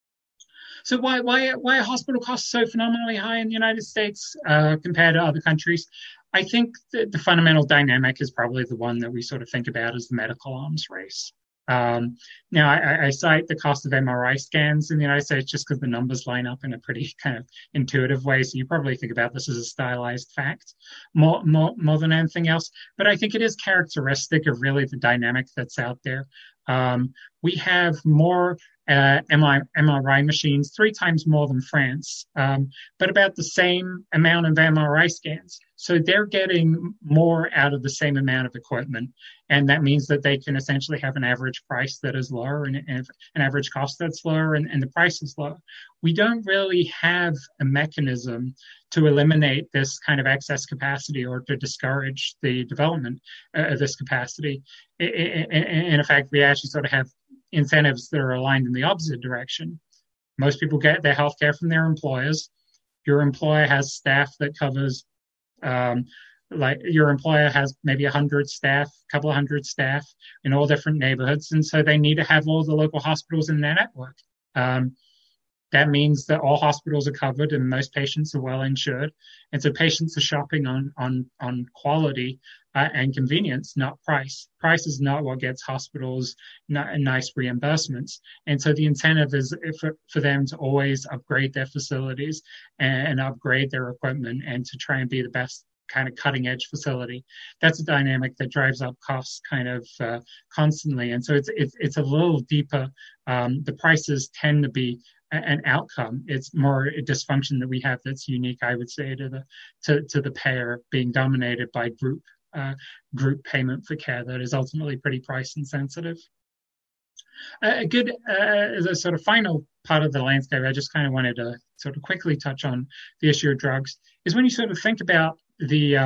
So why are hospital costs so phenomenally high in the United States compared to other countries? I think the fundamental dynamic is probably the one that we sort of think about as the medical arms race. Now, I cite the cost of MRI scans in the United States just because the numbers line up in a pretty kind of intuitive way. So you probably think about this as a stylized fact more than anything else. But I think it is characteristic of really the dynamic that's out there. We have more MRI machines, 3 times more than France, but about the same amount of MRI scans. So they're getting more out of the same amount of equipment. And that means that they can essentially have an average price that is lower and an average cost that's lower, and the price is lower. We don't really have a mechanism to eliminate this kind of excess capacity or to discourage the development of this capacity. In fact, we actually sort of have incentives that are aligned in the opposite direction. Most people get their healthcare from their employers. Your employer has staff that covers, like your employer has maybe 100 staff, a couple of hundred staff in all different neighborhoods. And so they need to have all the local hospitals in their network. That means that all hospitals are covered and most patients are well insured. And so patients are shopping on quality and convenience, not price. Price is not what gets hospitals nice reimbursements. And so the incentive is for them to always upgrade their facilities and upgrade their equipment and to try and be the best kind of cutting edge facility. That's a dynamic that drives up costs kind of constantly. And so it's a little deeper. The prices tend to be an outcome. It's more a dysfunction that we have that's unique, I would say, to the payer being dominated by group payment for care that is ultimately pretty price insensitive. As a sort of final part of the landscape, I just kind of wanted to sort of quickly touch on the issue of drugs, is when you sort of think about the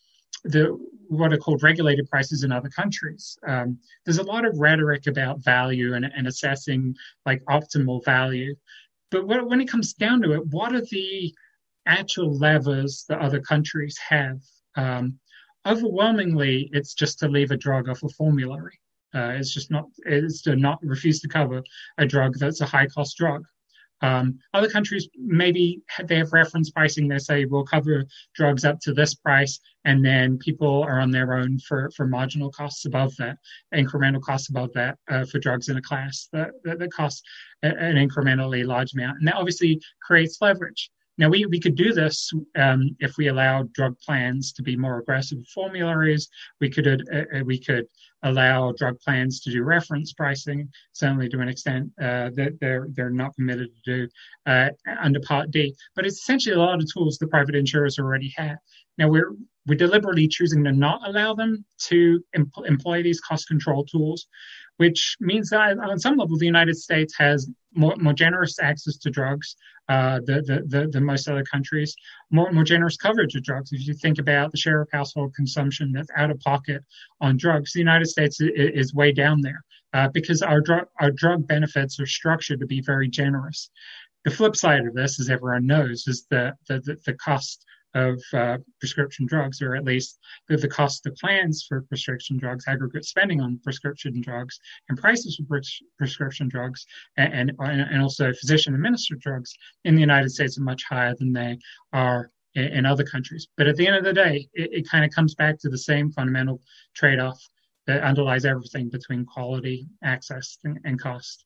what are called regulated prices in other countries. There's a lot of rhetoric about value and assessing like optimal value. But when it comes down to it, what are the actual levers that other countries have? Overwhelmingly, it's just to leave a drug off a formulary. It's to not refuse to cover a drug that's a high cost drug. Other countries, maybe they have reference pricing. They say we'll cover drugs up to this price, and then people are on their own for marginal costs above that, incremental costs above that for drugs in a class that cost an incrementally large amount. And that obviously creates leverage. Now, we could do this if we allowed drug plans to be more aggressive with formularies. We could allow drug plans to do reference pricing, certainly to an extent that they're not permitted to do under Part D. But it's essentially a lot of tools the private insurers already have. Now, we're deliberately choosing to not allow them to employ these cost control tools, which means that on some level, the United States has more generous access to drugs than most other countries, more generous coverage of drugs. If you think about the share of household consumption that's out of pocket on drugs, the United States is way down there because our drug benefits are structured to be very generous. The flip side of this, as everyone knows, is the cost of prescription drugs, or at least the cost of plans for prescription drugs, aggregate spending on prescription drugs, and prices for prescription drugs, and also physician-administered drugs in the United States are much higher than they are in other countries. But at the end of the day, it kind of comes back to the same fundamental trade-off that underlies everything between quality, access, and cost.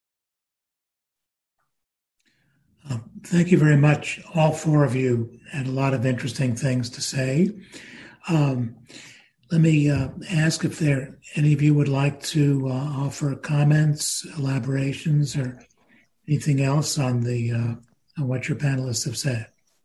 Thank you very much. All 4 of you had a lot of interesting things to say. Let me ask if any of you would like to offer comments, elaborations, or anything else on what your panelists have said.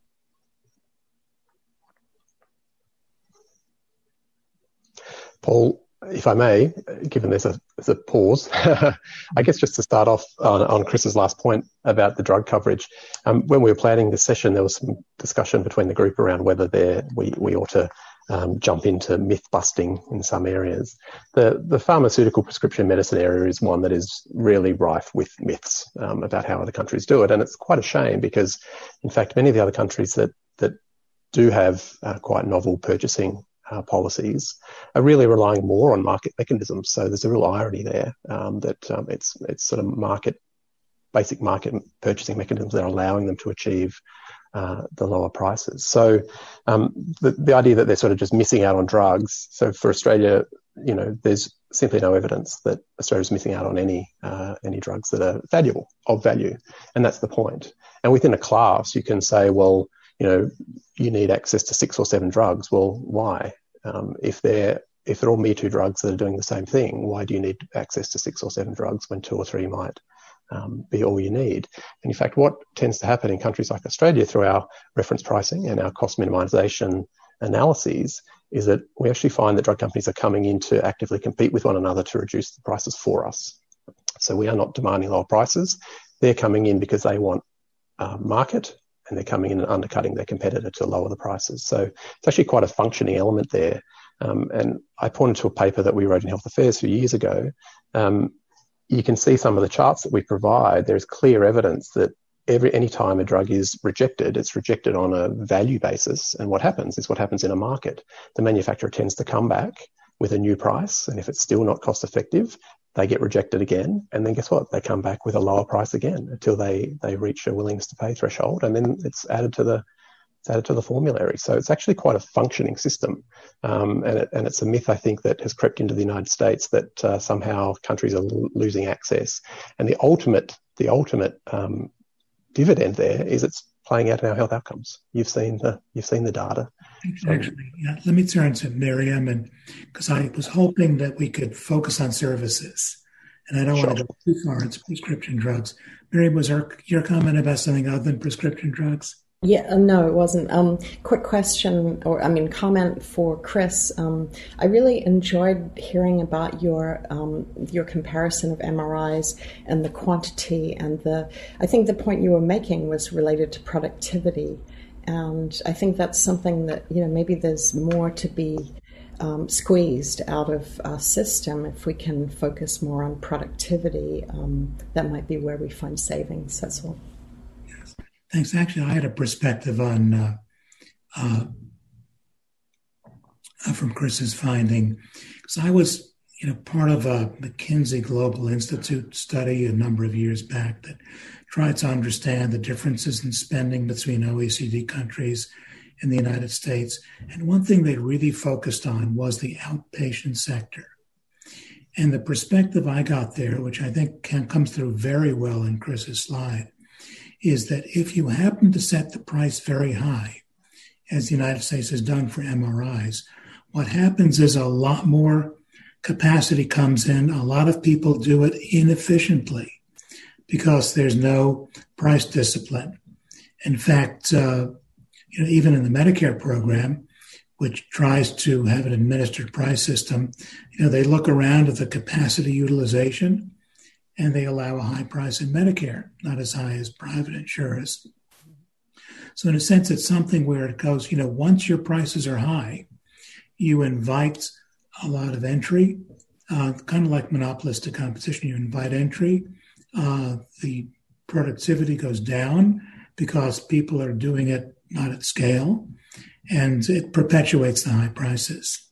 Paul, if I may, given there's a pause, I guess just to start off on Chris's last point about the drug coverage. When we were planning this session, there was some discussion between the group around whether we ought to jump into myth busting in some areas. The pharmaceutical prescription medicine area is one that is really rife with myths about how other countries do it, and it's quite a shame because, in fact, many of the other countries that do have quite novel purchasing policies are really relying more on market mechanisms. So there's a real irony there that it's sort of basic market purchasing mechanisms that are allowing them to achieve the lower prices. So the idea that they're sort of just missing out on drugs. So for Australia, there's simply no evidence that Australia's missing out on any drugs that are of value, and that's the point. And within a class, you can say, well, you need access to 6 or 7 drugs. Well, why? If they're all Me Too drugs that are doing the same thing, why do you need access to 6 or 7 drugs when 2 or 3 might be all you need? And in fact, what tends to happen in countries like Australia through our reference pricing and our cost minimisation analyses is that we actually find that drug companies are coming in to actively compete with one another to reduce the prices for us. So we are not demanding lower prices. They're coming in because they want market, and they're coming in and undercutting their competitor to lower the prices. So it's actually quite a functioning element there. And I pointed to a paper that we wrote in Health Affairs a few years ago. You can see some of the charts that we provide. There's clear evidence that any time a drug is rejected, it's rejected on a value basis. And what happens is what happens in a market. The manufacturer tends to come back with a new price. And if it's still not cost effective, they get rejected again. And then guess what? They come back with a lower price again until they reach a willingness to pay threshold. And then it's added to the formulary. So it's actually quite a functioning system. And it's a myth, I think, that has crept into the United States that somehow countries are losing access. And the ultimate dividend there is it's playing out in our health outcomes. You've seen the data. Actually, yeah. Let me turn to Miriam, and because I was hoping that we could focus on services, and I don't want to go too far into prescription drugs. Miriam, was your comment about something other than prescription drugs? Yeah, no, it wasn't. Quick question, comment for Chris. I really enjoyed hearing about your comparison of MRIs and the quantity, and I think the point you were making was related to productivity. And I think that's something that, maybe there's more to be squeezed out of our system if we can focus more on productivity. That might be where we find savings. That's all. Yes. Thanks. Actually, I had a perspective on from Chris's finding, because I was part of a McKinsey Global Institute study a number of years back that tried to understand the differences in spending between OECD countries and the United States. And one thing they really focused on was the outpatient sector. And the perspective I got there, which I think comes through very well in Chris's slide, is that if you happen to set the price very high, as the United States has done for MRIs, what happens is a lot more capacity comes in. A lot of people do it inefficiently because there's no price discipline. In fact, even in the Medicare program, which tries to have an administered price system, they look around at the capacity utilization and they allow a high price in Medicare, not as high as private insurers. So in a sense, it's something where it goes, once your prices are high, you invite a lot of entry, kind of like monopolistic competition. You invite entry. The productivity goes down because people are doing it not at scale, and it perpetuates the high prices.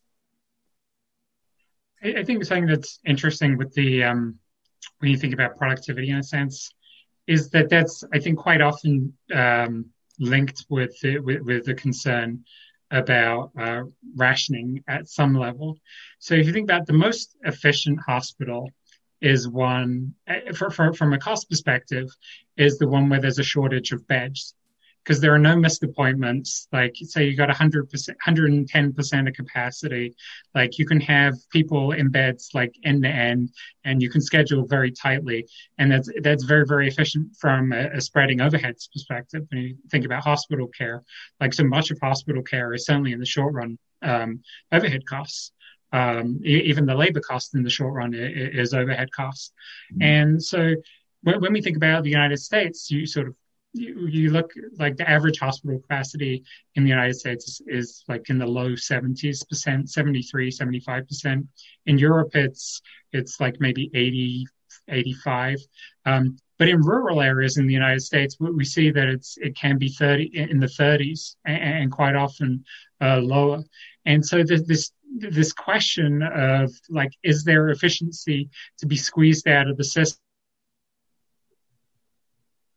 I think something that's interesting with the when you think about productivity in a sense is that that's, I think, quite often linked with the concern about rationing at some level. So if you think about the most efficient hospital is one, from a cost perspective, is the one where there's a shortage of beds. Because there are no missed appointments. Like, say you got 100%, 110% of capacity. Like, you can have people in beds like end to end, and you can schedule very tightly. And that's very, very efficient from a spreading overheads perspective. When you think about hospital care, like, so much of hospital care is certainly in the short run overhead costs. Even the labor cost in the short run is overhead costs. And so when we think about the United States, you look like the average hospital capacity in the United States is like in the low 70%, 73, 75%. In Europe, it's like maybe 80, 85. But in rural areas in the United States, we see that it can be in the 30s and quite often lower. And so this question of like, is there efficiency to be squeezed out of the system?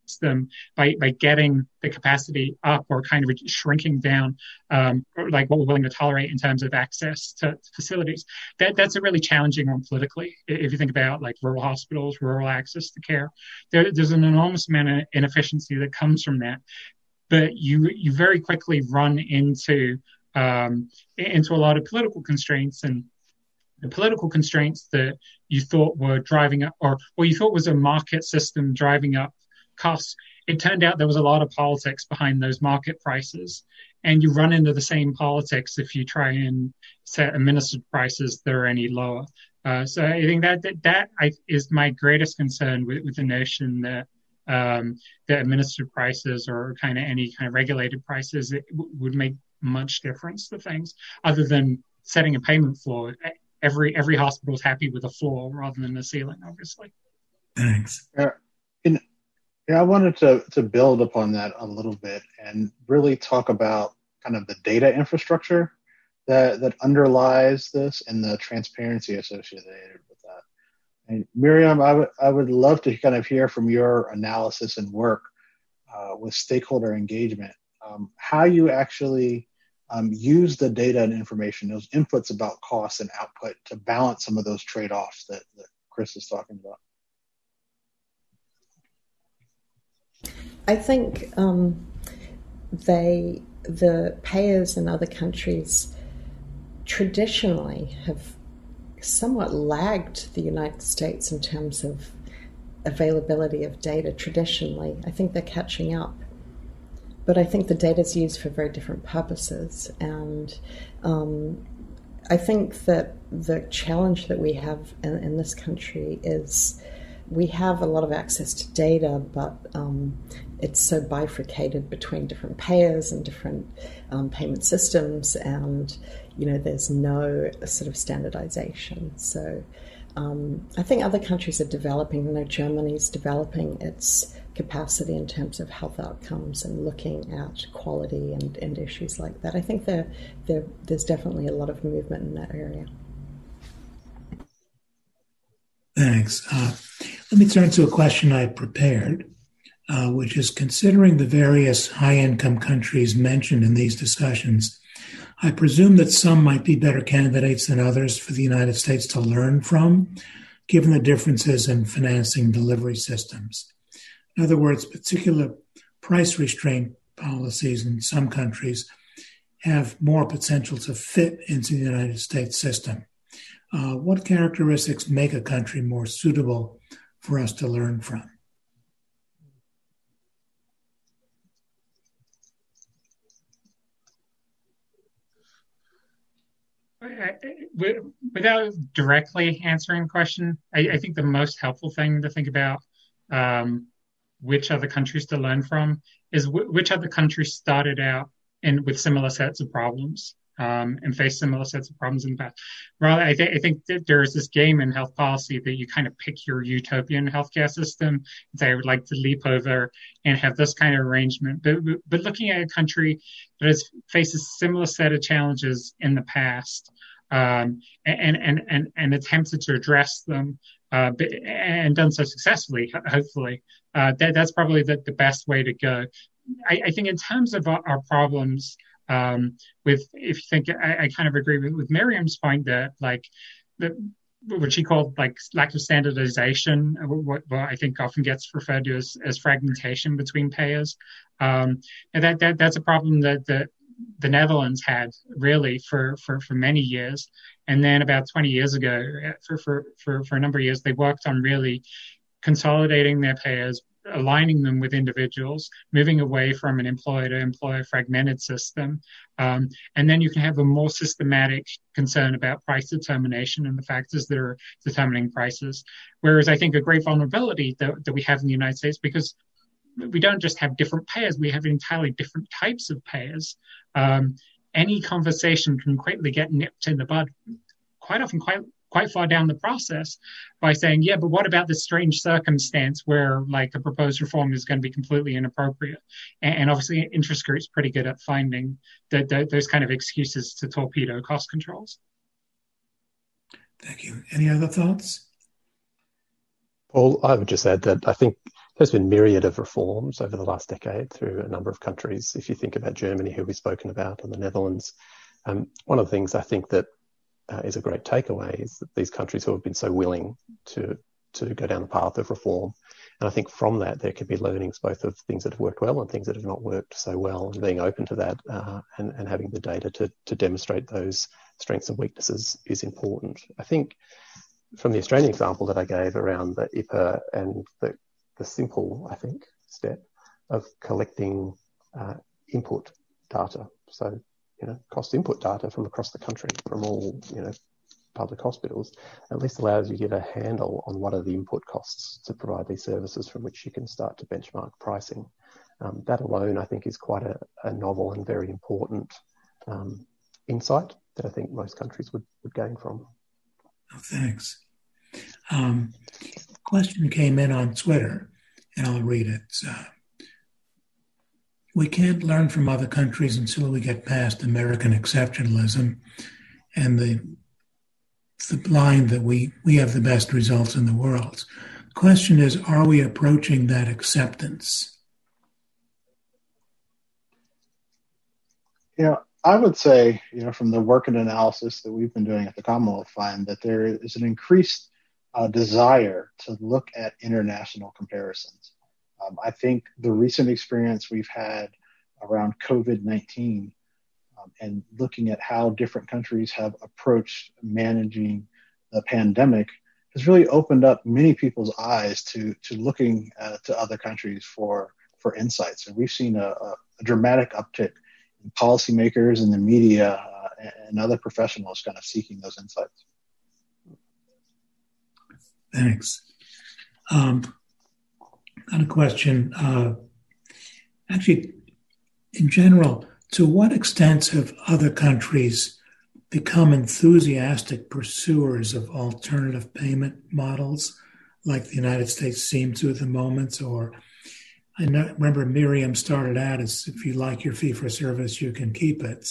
system by getting the capacity up or kind of shrinking down, like what we're willing to tolerate in terms of access to facilities. That's a really challenging one politically. If you think about like rural hospitals, rural access to care, there's an enormous amount of inefficiency that comes from that. But you very quickly run into a lot of political constraints, and the political constraints that you thought were driving up, or you thought was a market system driving up costs, it turned out there was a lot of politics behind those market prices. And you run into the same politics if you try and set administered prices that are any lower. So I think that is my greatest concern with the notion that administered prices or kind of any kind of regulated prices would make much difference to things, other than setting a payment floor. Every hospital is happy with a floor rather than a ceiling, obviously. Thanks. I wanted to build upon that a little bit and really talk about kind of the data infrastructure that underlies this and the transparency associated with that. And Miriam, I would love to kind of hear from your analysis and work with stakeholder engagement, how you actually use the data and information, those inputs about cost and output, to balance some of those trade-offs that Chris is talking about. I think the payers in other countries traditionally have somewhat lagged the United States in terms of availability of data traditionally. I think they're catching up. But I think the data is used for very different purposes. And I think that the challenge that we have in this country is we have a lot of access to data, but it's so bifurcated between different payers and different payment systems, and there's no sort of standardization. So I think other countries are developing. Germany's developing its capacity in terms of health outcomes and looking at quality and issues like that. I think there's definitely a lot of movement in that area. Thanks. Let me turn to a question I prepared, which is, considering the various high-income countries mentioned in these discussions, I presume that some might be better candidates than others for the United States to learn from, given the differences in financing delivery systems. In other words, particular price restraint policies in some countries have more potential to fit into the United States system. What characteristics make a country more suitable for us to learn from? Without directly answering the question, I think the most helpful thing to think about which other countries to learn from is which other countries started out with similar sets of problems and faced similar sets of problems in the past. Rather, I think that there is this game in health policy that you kind of pick your utopian healthcare system and say, I would like to leap over and have this kind of arrangement. But looking at a country that has faced a similar set of challenges in the past and attempted to address them and done so successfully, hopefully, that's probably the best way to go. I think in terms of our problems, if you think, I kind of agree with Miriam's point that what she called lack of standardization, what I think often gets referred to as fragmentation between payers. And that's a problem that the Netherlands had really for many years. And then about 20 years ago, for a number of years, they worked on really consolidating their payers, aligning them with individuals, moving away from an employer-to-employer fragmented system. And then you can have a more systematic concern about price determination and the factors that are determining prices. Whereas I think a great vulnerability that we have in the United States, because we don't just have different payers, we have entirely different types of payers. Any conversation can quickly get nipped in the bud, quite often quite far down the process, by saying, yeah, but what about this strange circumstance where a proposed reform is going to be completely inappropriate? And obviously interest groups pretty good at finding those kind of excuses to torpedo cost controls. Thank you. Any other thoughts? Paul, I would just add that I think There's been myriad of reforms over the last decade through a number of countries. If you think about Germany, who we've spoken about, and the Netherlands, one of the things I think that is a great takeaway is that these countries who have been so willing to go down the path of reform, and I think from that there could be learnings both of things that have worked well and things that have not worked so well, and being open to that and having the data to demonstrate those strengths and weaknesses is important. I think from the Australian example that I gave around the IPA and the simple, I think, step of collecting input data. So, cost input data from across the country, from all, public hospitals, at least allows you to get a handle on what are the input costs to provide these services from which you can start to benchmark pricing. That alone, I think, is quite a novel and very important insight that I think most countries would gain from. Oh, thanks. Question came in on Twitter, and I'll read it. We can't learn from other countries until we get past American exceptionalism and the line that we have the best results in the world. The question is, are we approaching that acceptance? I would say, from the work and analysis that we've been doing at the Commonwealth Fund, that there is an increased desire to look at international comparisons. I think the recent experience we've had around COVID-19 and looking at how different countries have approached managing the pandemic has really opened up many people's eyes to looking to other countries for insights. And we've seen a dramatic uptick in policymakers and the media and other professionals kind of seeking those insights. Thanks. Got a question. Actually, in general, to what extent have other countries become enthusiastic pursuers of alternative payment models like the United States seem to at the moment? Or I remember Miriam started out as, if you like your fee-for-service, you can keep it.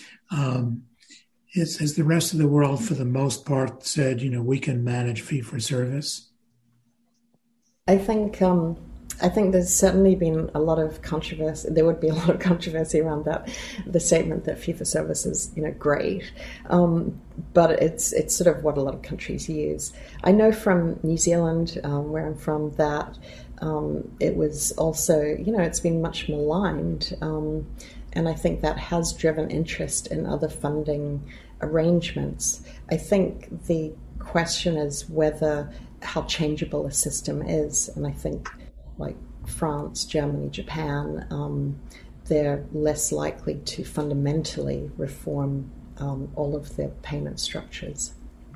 Has the rest of the world, for the most part, said, we can manage fee-for-service? I think there's certainly been a lot of controversy. There would be a lot of controversy around that, the statement that fee-for-service is, great, but it's sort of what a lot of countries use. I know from New Zealand, where I'm from, that it was also, it's been much maligned, and I think that has driven interest in other funding arrangements. I think the question is how changeable a system is, and I think like France, Germany, Japan, they're less likely to fundamentally reform all of their payment structures.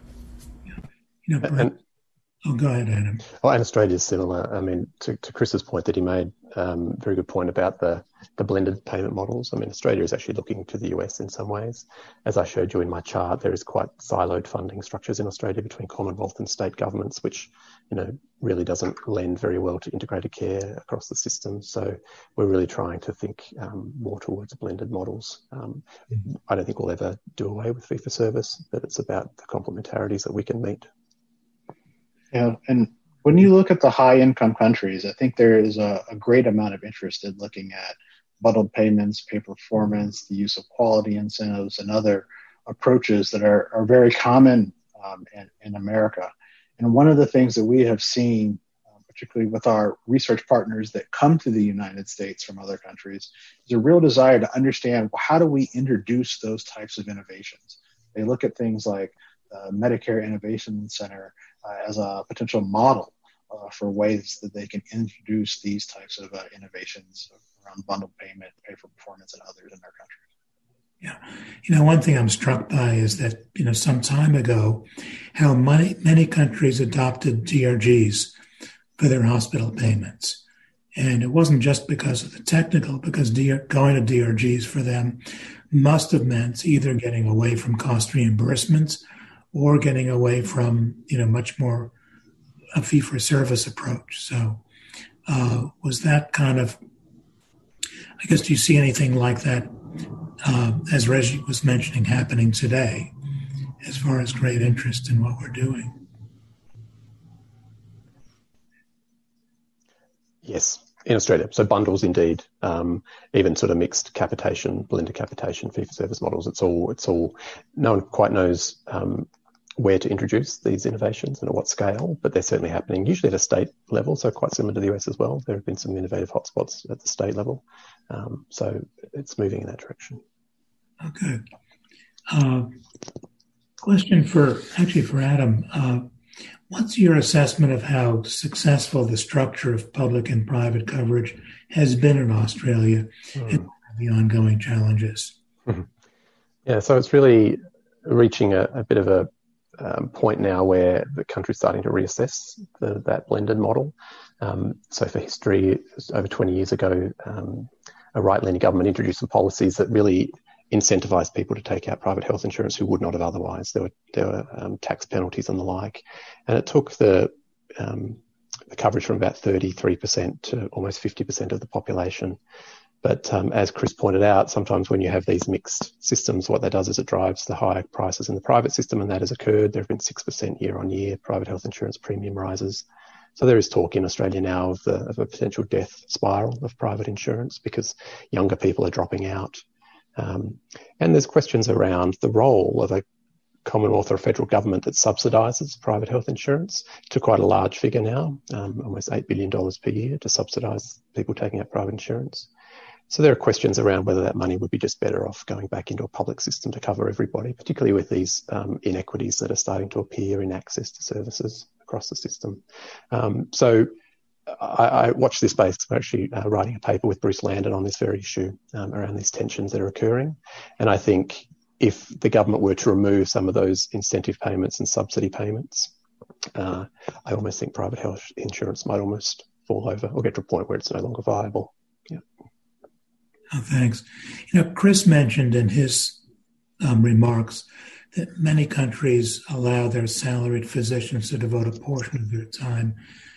Go ahead, Adam. Well, and Australia is similar. I mean, to Chris's point that he made, very good point about the blended payment models. I mean, Australia is actually looking to the US in some ways. As I showed you in my chart, there is quite siloed funding structures in Australia between Commonwealth and state governments, which, really doesn't lend very well to integrated care across the system. So we're really trying to think more towards blended models. I don't think we'll ever do away with fee-for-service, but it's about the complementarities that we can meet. Yeah, and when you look at the high-income countries, I think there is a great amount of interest in looking at bundled payments, pay performance, the use of quality incentives, and other approaches that are very common in America. And one of the things that we have seen, particularly with our research partners that come to the United States from other countries, is a real desire to understand, how do we introduce those types of innovations? They look at things like Medicare Innovation Center as a potential model for ways that they can introduce these types of innovations around bundled payment, pay for performance, and others in their country. Yeah. One thing I'm struck by is that, some time ago, how many countries adopted DRGs for their hospital payments. And it wasn't just because of the technical, because going to DRGs for them must have meant either getting away from cost reimbursements or getting away from, much more a fee-for-service approach. So was that kind of, I guess, do you see anything like that, as Reggie was mentioning, happening today, as far as great interest in what we're doing? Yes, in Australia. So bundles indeed, even sort of mixed capitation, blended capitation, fee-for-service models. It's all. No one quite knows where to introduce these innovations and at what scale, but they're certainly happening, usually at a state level, so quite similar to the US as well. There have been some innovative hotspots at the state level. So it's moving in that direction. Okay. Question for Adam. What's your assessment of how successful the structure of public and private coverage has been in Australia and the ongoing challenges? Yeah, so it's really reaching a bit of a point now where the country's starting to reassess that blended model. So for history, over 20 years ago, a right-leaning government introduced some policies that really incentivise people to take out private health insurance who would not have otherwise. There were tax penalties and the like, and it took the coverage from about 33% to almost 50% of the population. But as Chris pointed out, sometimes when you have these mixed systems, what that does is it drives the higher prices in the private system, and that has occurred. There have been 6% year on year private health insurance premium rises. So there is talk in Australia now of a potential death spiral of private insurance because younger people are dropping out. And there's questions around the role of a Commonwealth or a federal government that subsidises private health insurance to quite a large figure now, almost $8 billion per year to subsidise people taking out private insurance. So there are questions around whether that money would be just better off going back into a public system to cover everybody, particularly with these inequities that are starting to appear in access to services across the system. So I watch this space. I'm actually writing a paper with Bruce Landon on this very issue around these tensions that are occurring. And I think if the government were to remove some of those incentive payments and subsidy payments, I almost think private health insurance might almost fall over or get to a point where it's no longer viable. Yeah. Oh, thanks. Chris mentioned in his remarks that many countries allow their salaried physicians to devote a portion of their time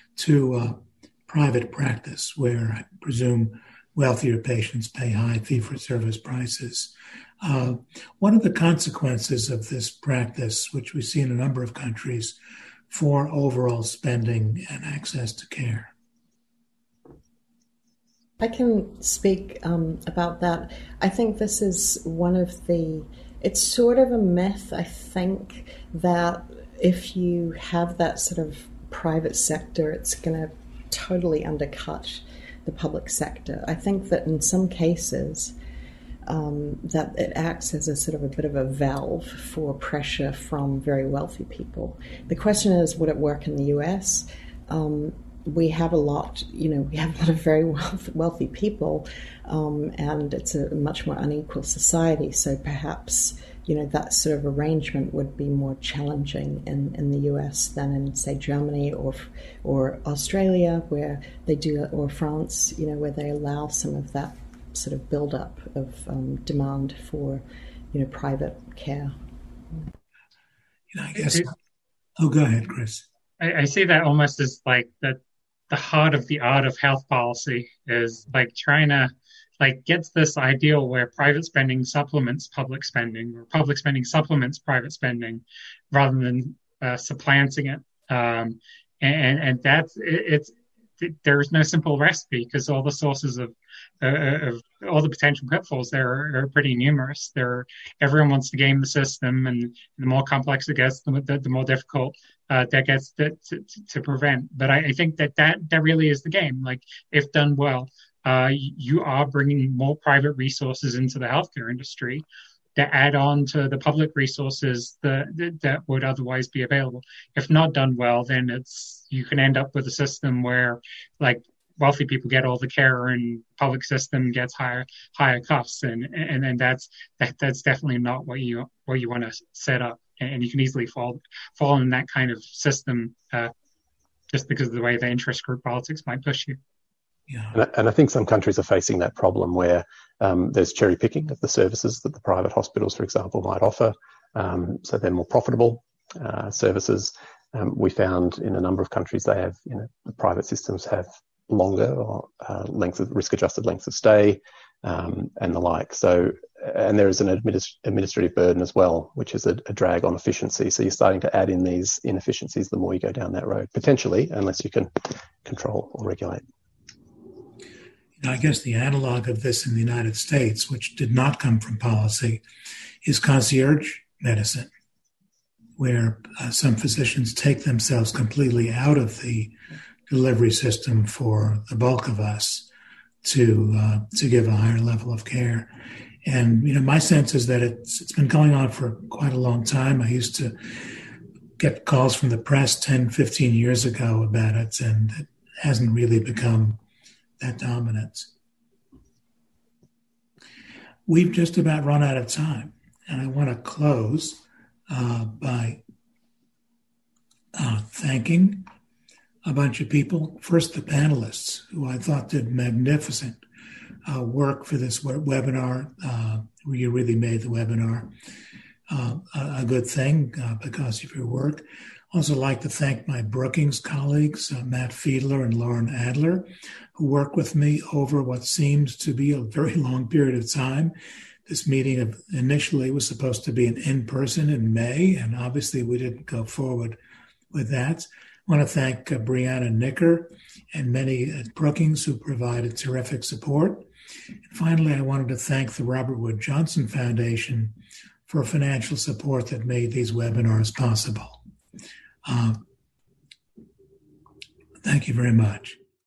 to private practice, where I presume wealthier patients pay high fee-for-service prices. What are the consequences of this practice, which we see in a number of countries, for overall spending and access to care? I can speak about that. I think this is it's sort of a myth, I think, that if you have that sort of private sector, it's going to totally undercut the public sector. I think that in some cases that it acts as a sort of a bit of a valve for pressure from very wealthy people. The question is, would it work in the US? We have a lot of very wealthy people, and it's a much more unequal society. So perhaps, that sort of arrangement would be more challenging in the US than in, say, Germany or Australia, where they do, or France, where they allow some of that sort of build-up of demand for, private care. I guess. Oh, go ahead, Chris. I see that almost as like the heart of the art of health policy is like trying to get this ideal where private spending supplements public spending, or public spending supplements private spending, rather than supplanting it. And that's there's no simple recipe, because all the sources of all the potential pitfalls there are pretty numerous. Everyone wants to game the system, and the more complex it gets, the more difficult that gets to prevent. But I think that really is the game. Like, if done well, you are bringing more private resources into the healthcare industry that add on to the public resources that would otherwise be available. If not done well, then you can end up with a system where, like, wealthy people get all the care and public system gets higher costs, and that's definitely not what you want to set up. And you can easily fall in that kind of system just because of the way the interest group politics might push you. Yeah. And I think some countries are facing that problem where there's cherry picking of the services that the private hospitals, for example, might offer. So they're more profitable services. We found in a number of countries they have, the private systems have longer or risk-adjusted lengths of stay and the like. So, and there is an administrative burden as well, which is a drag on efficiency. So you're starting to add in these inefficiencies the more you go down that road, potentially, unless you can control or regulate. I guess the analog of this in the United States, which did not come from policy, is concierge medicine, where some physicians take themselves completely out of the delivery system for the bulk of us to give a higher level of care. And my sense is that it's been going on for quite a long time. I used to get calls from the press 10, 15 years ago about it, and it hasn't really become that dominant. We've just about run out of time, and I want to close by thanking a bunch of people. First, the panelists, who I thought did magnificent work for this webinar. You really made the webinar a good thing because of your work. Also like to thank my Brookings colleagues, Matt Fiedler and Lauren Adler, who worked with me over what seems to be a very long period of time. This meeting initially was supposed to be an in-person in May, and obviously we didn't go forward with that. I want to thank Brianna Nicker and many at Brookings who provided terrific support. And finally, I wanted to thank the Robert Wood Johnson Foundation for financial support that made these webinars possible. Thank you very much.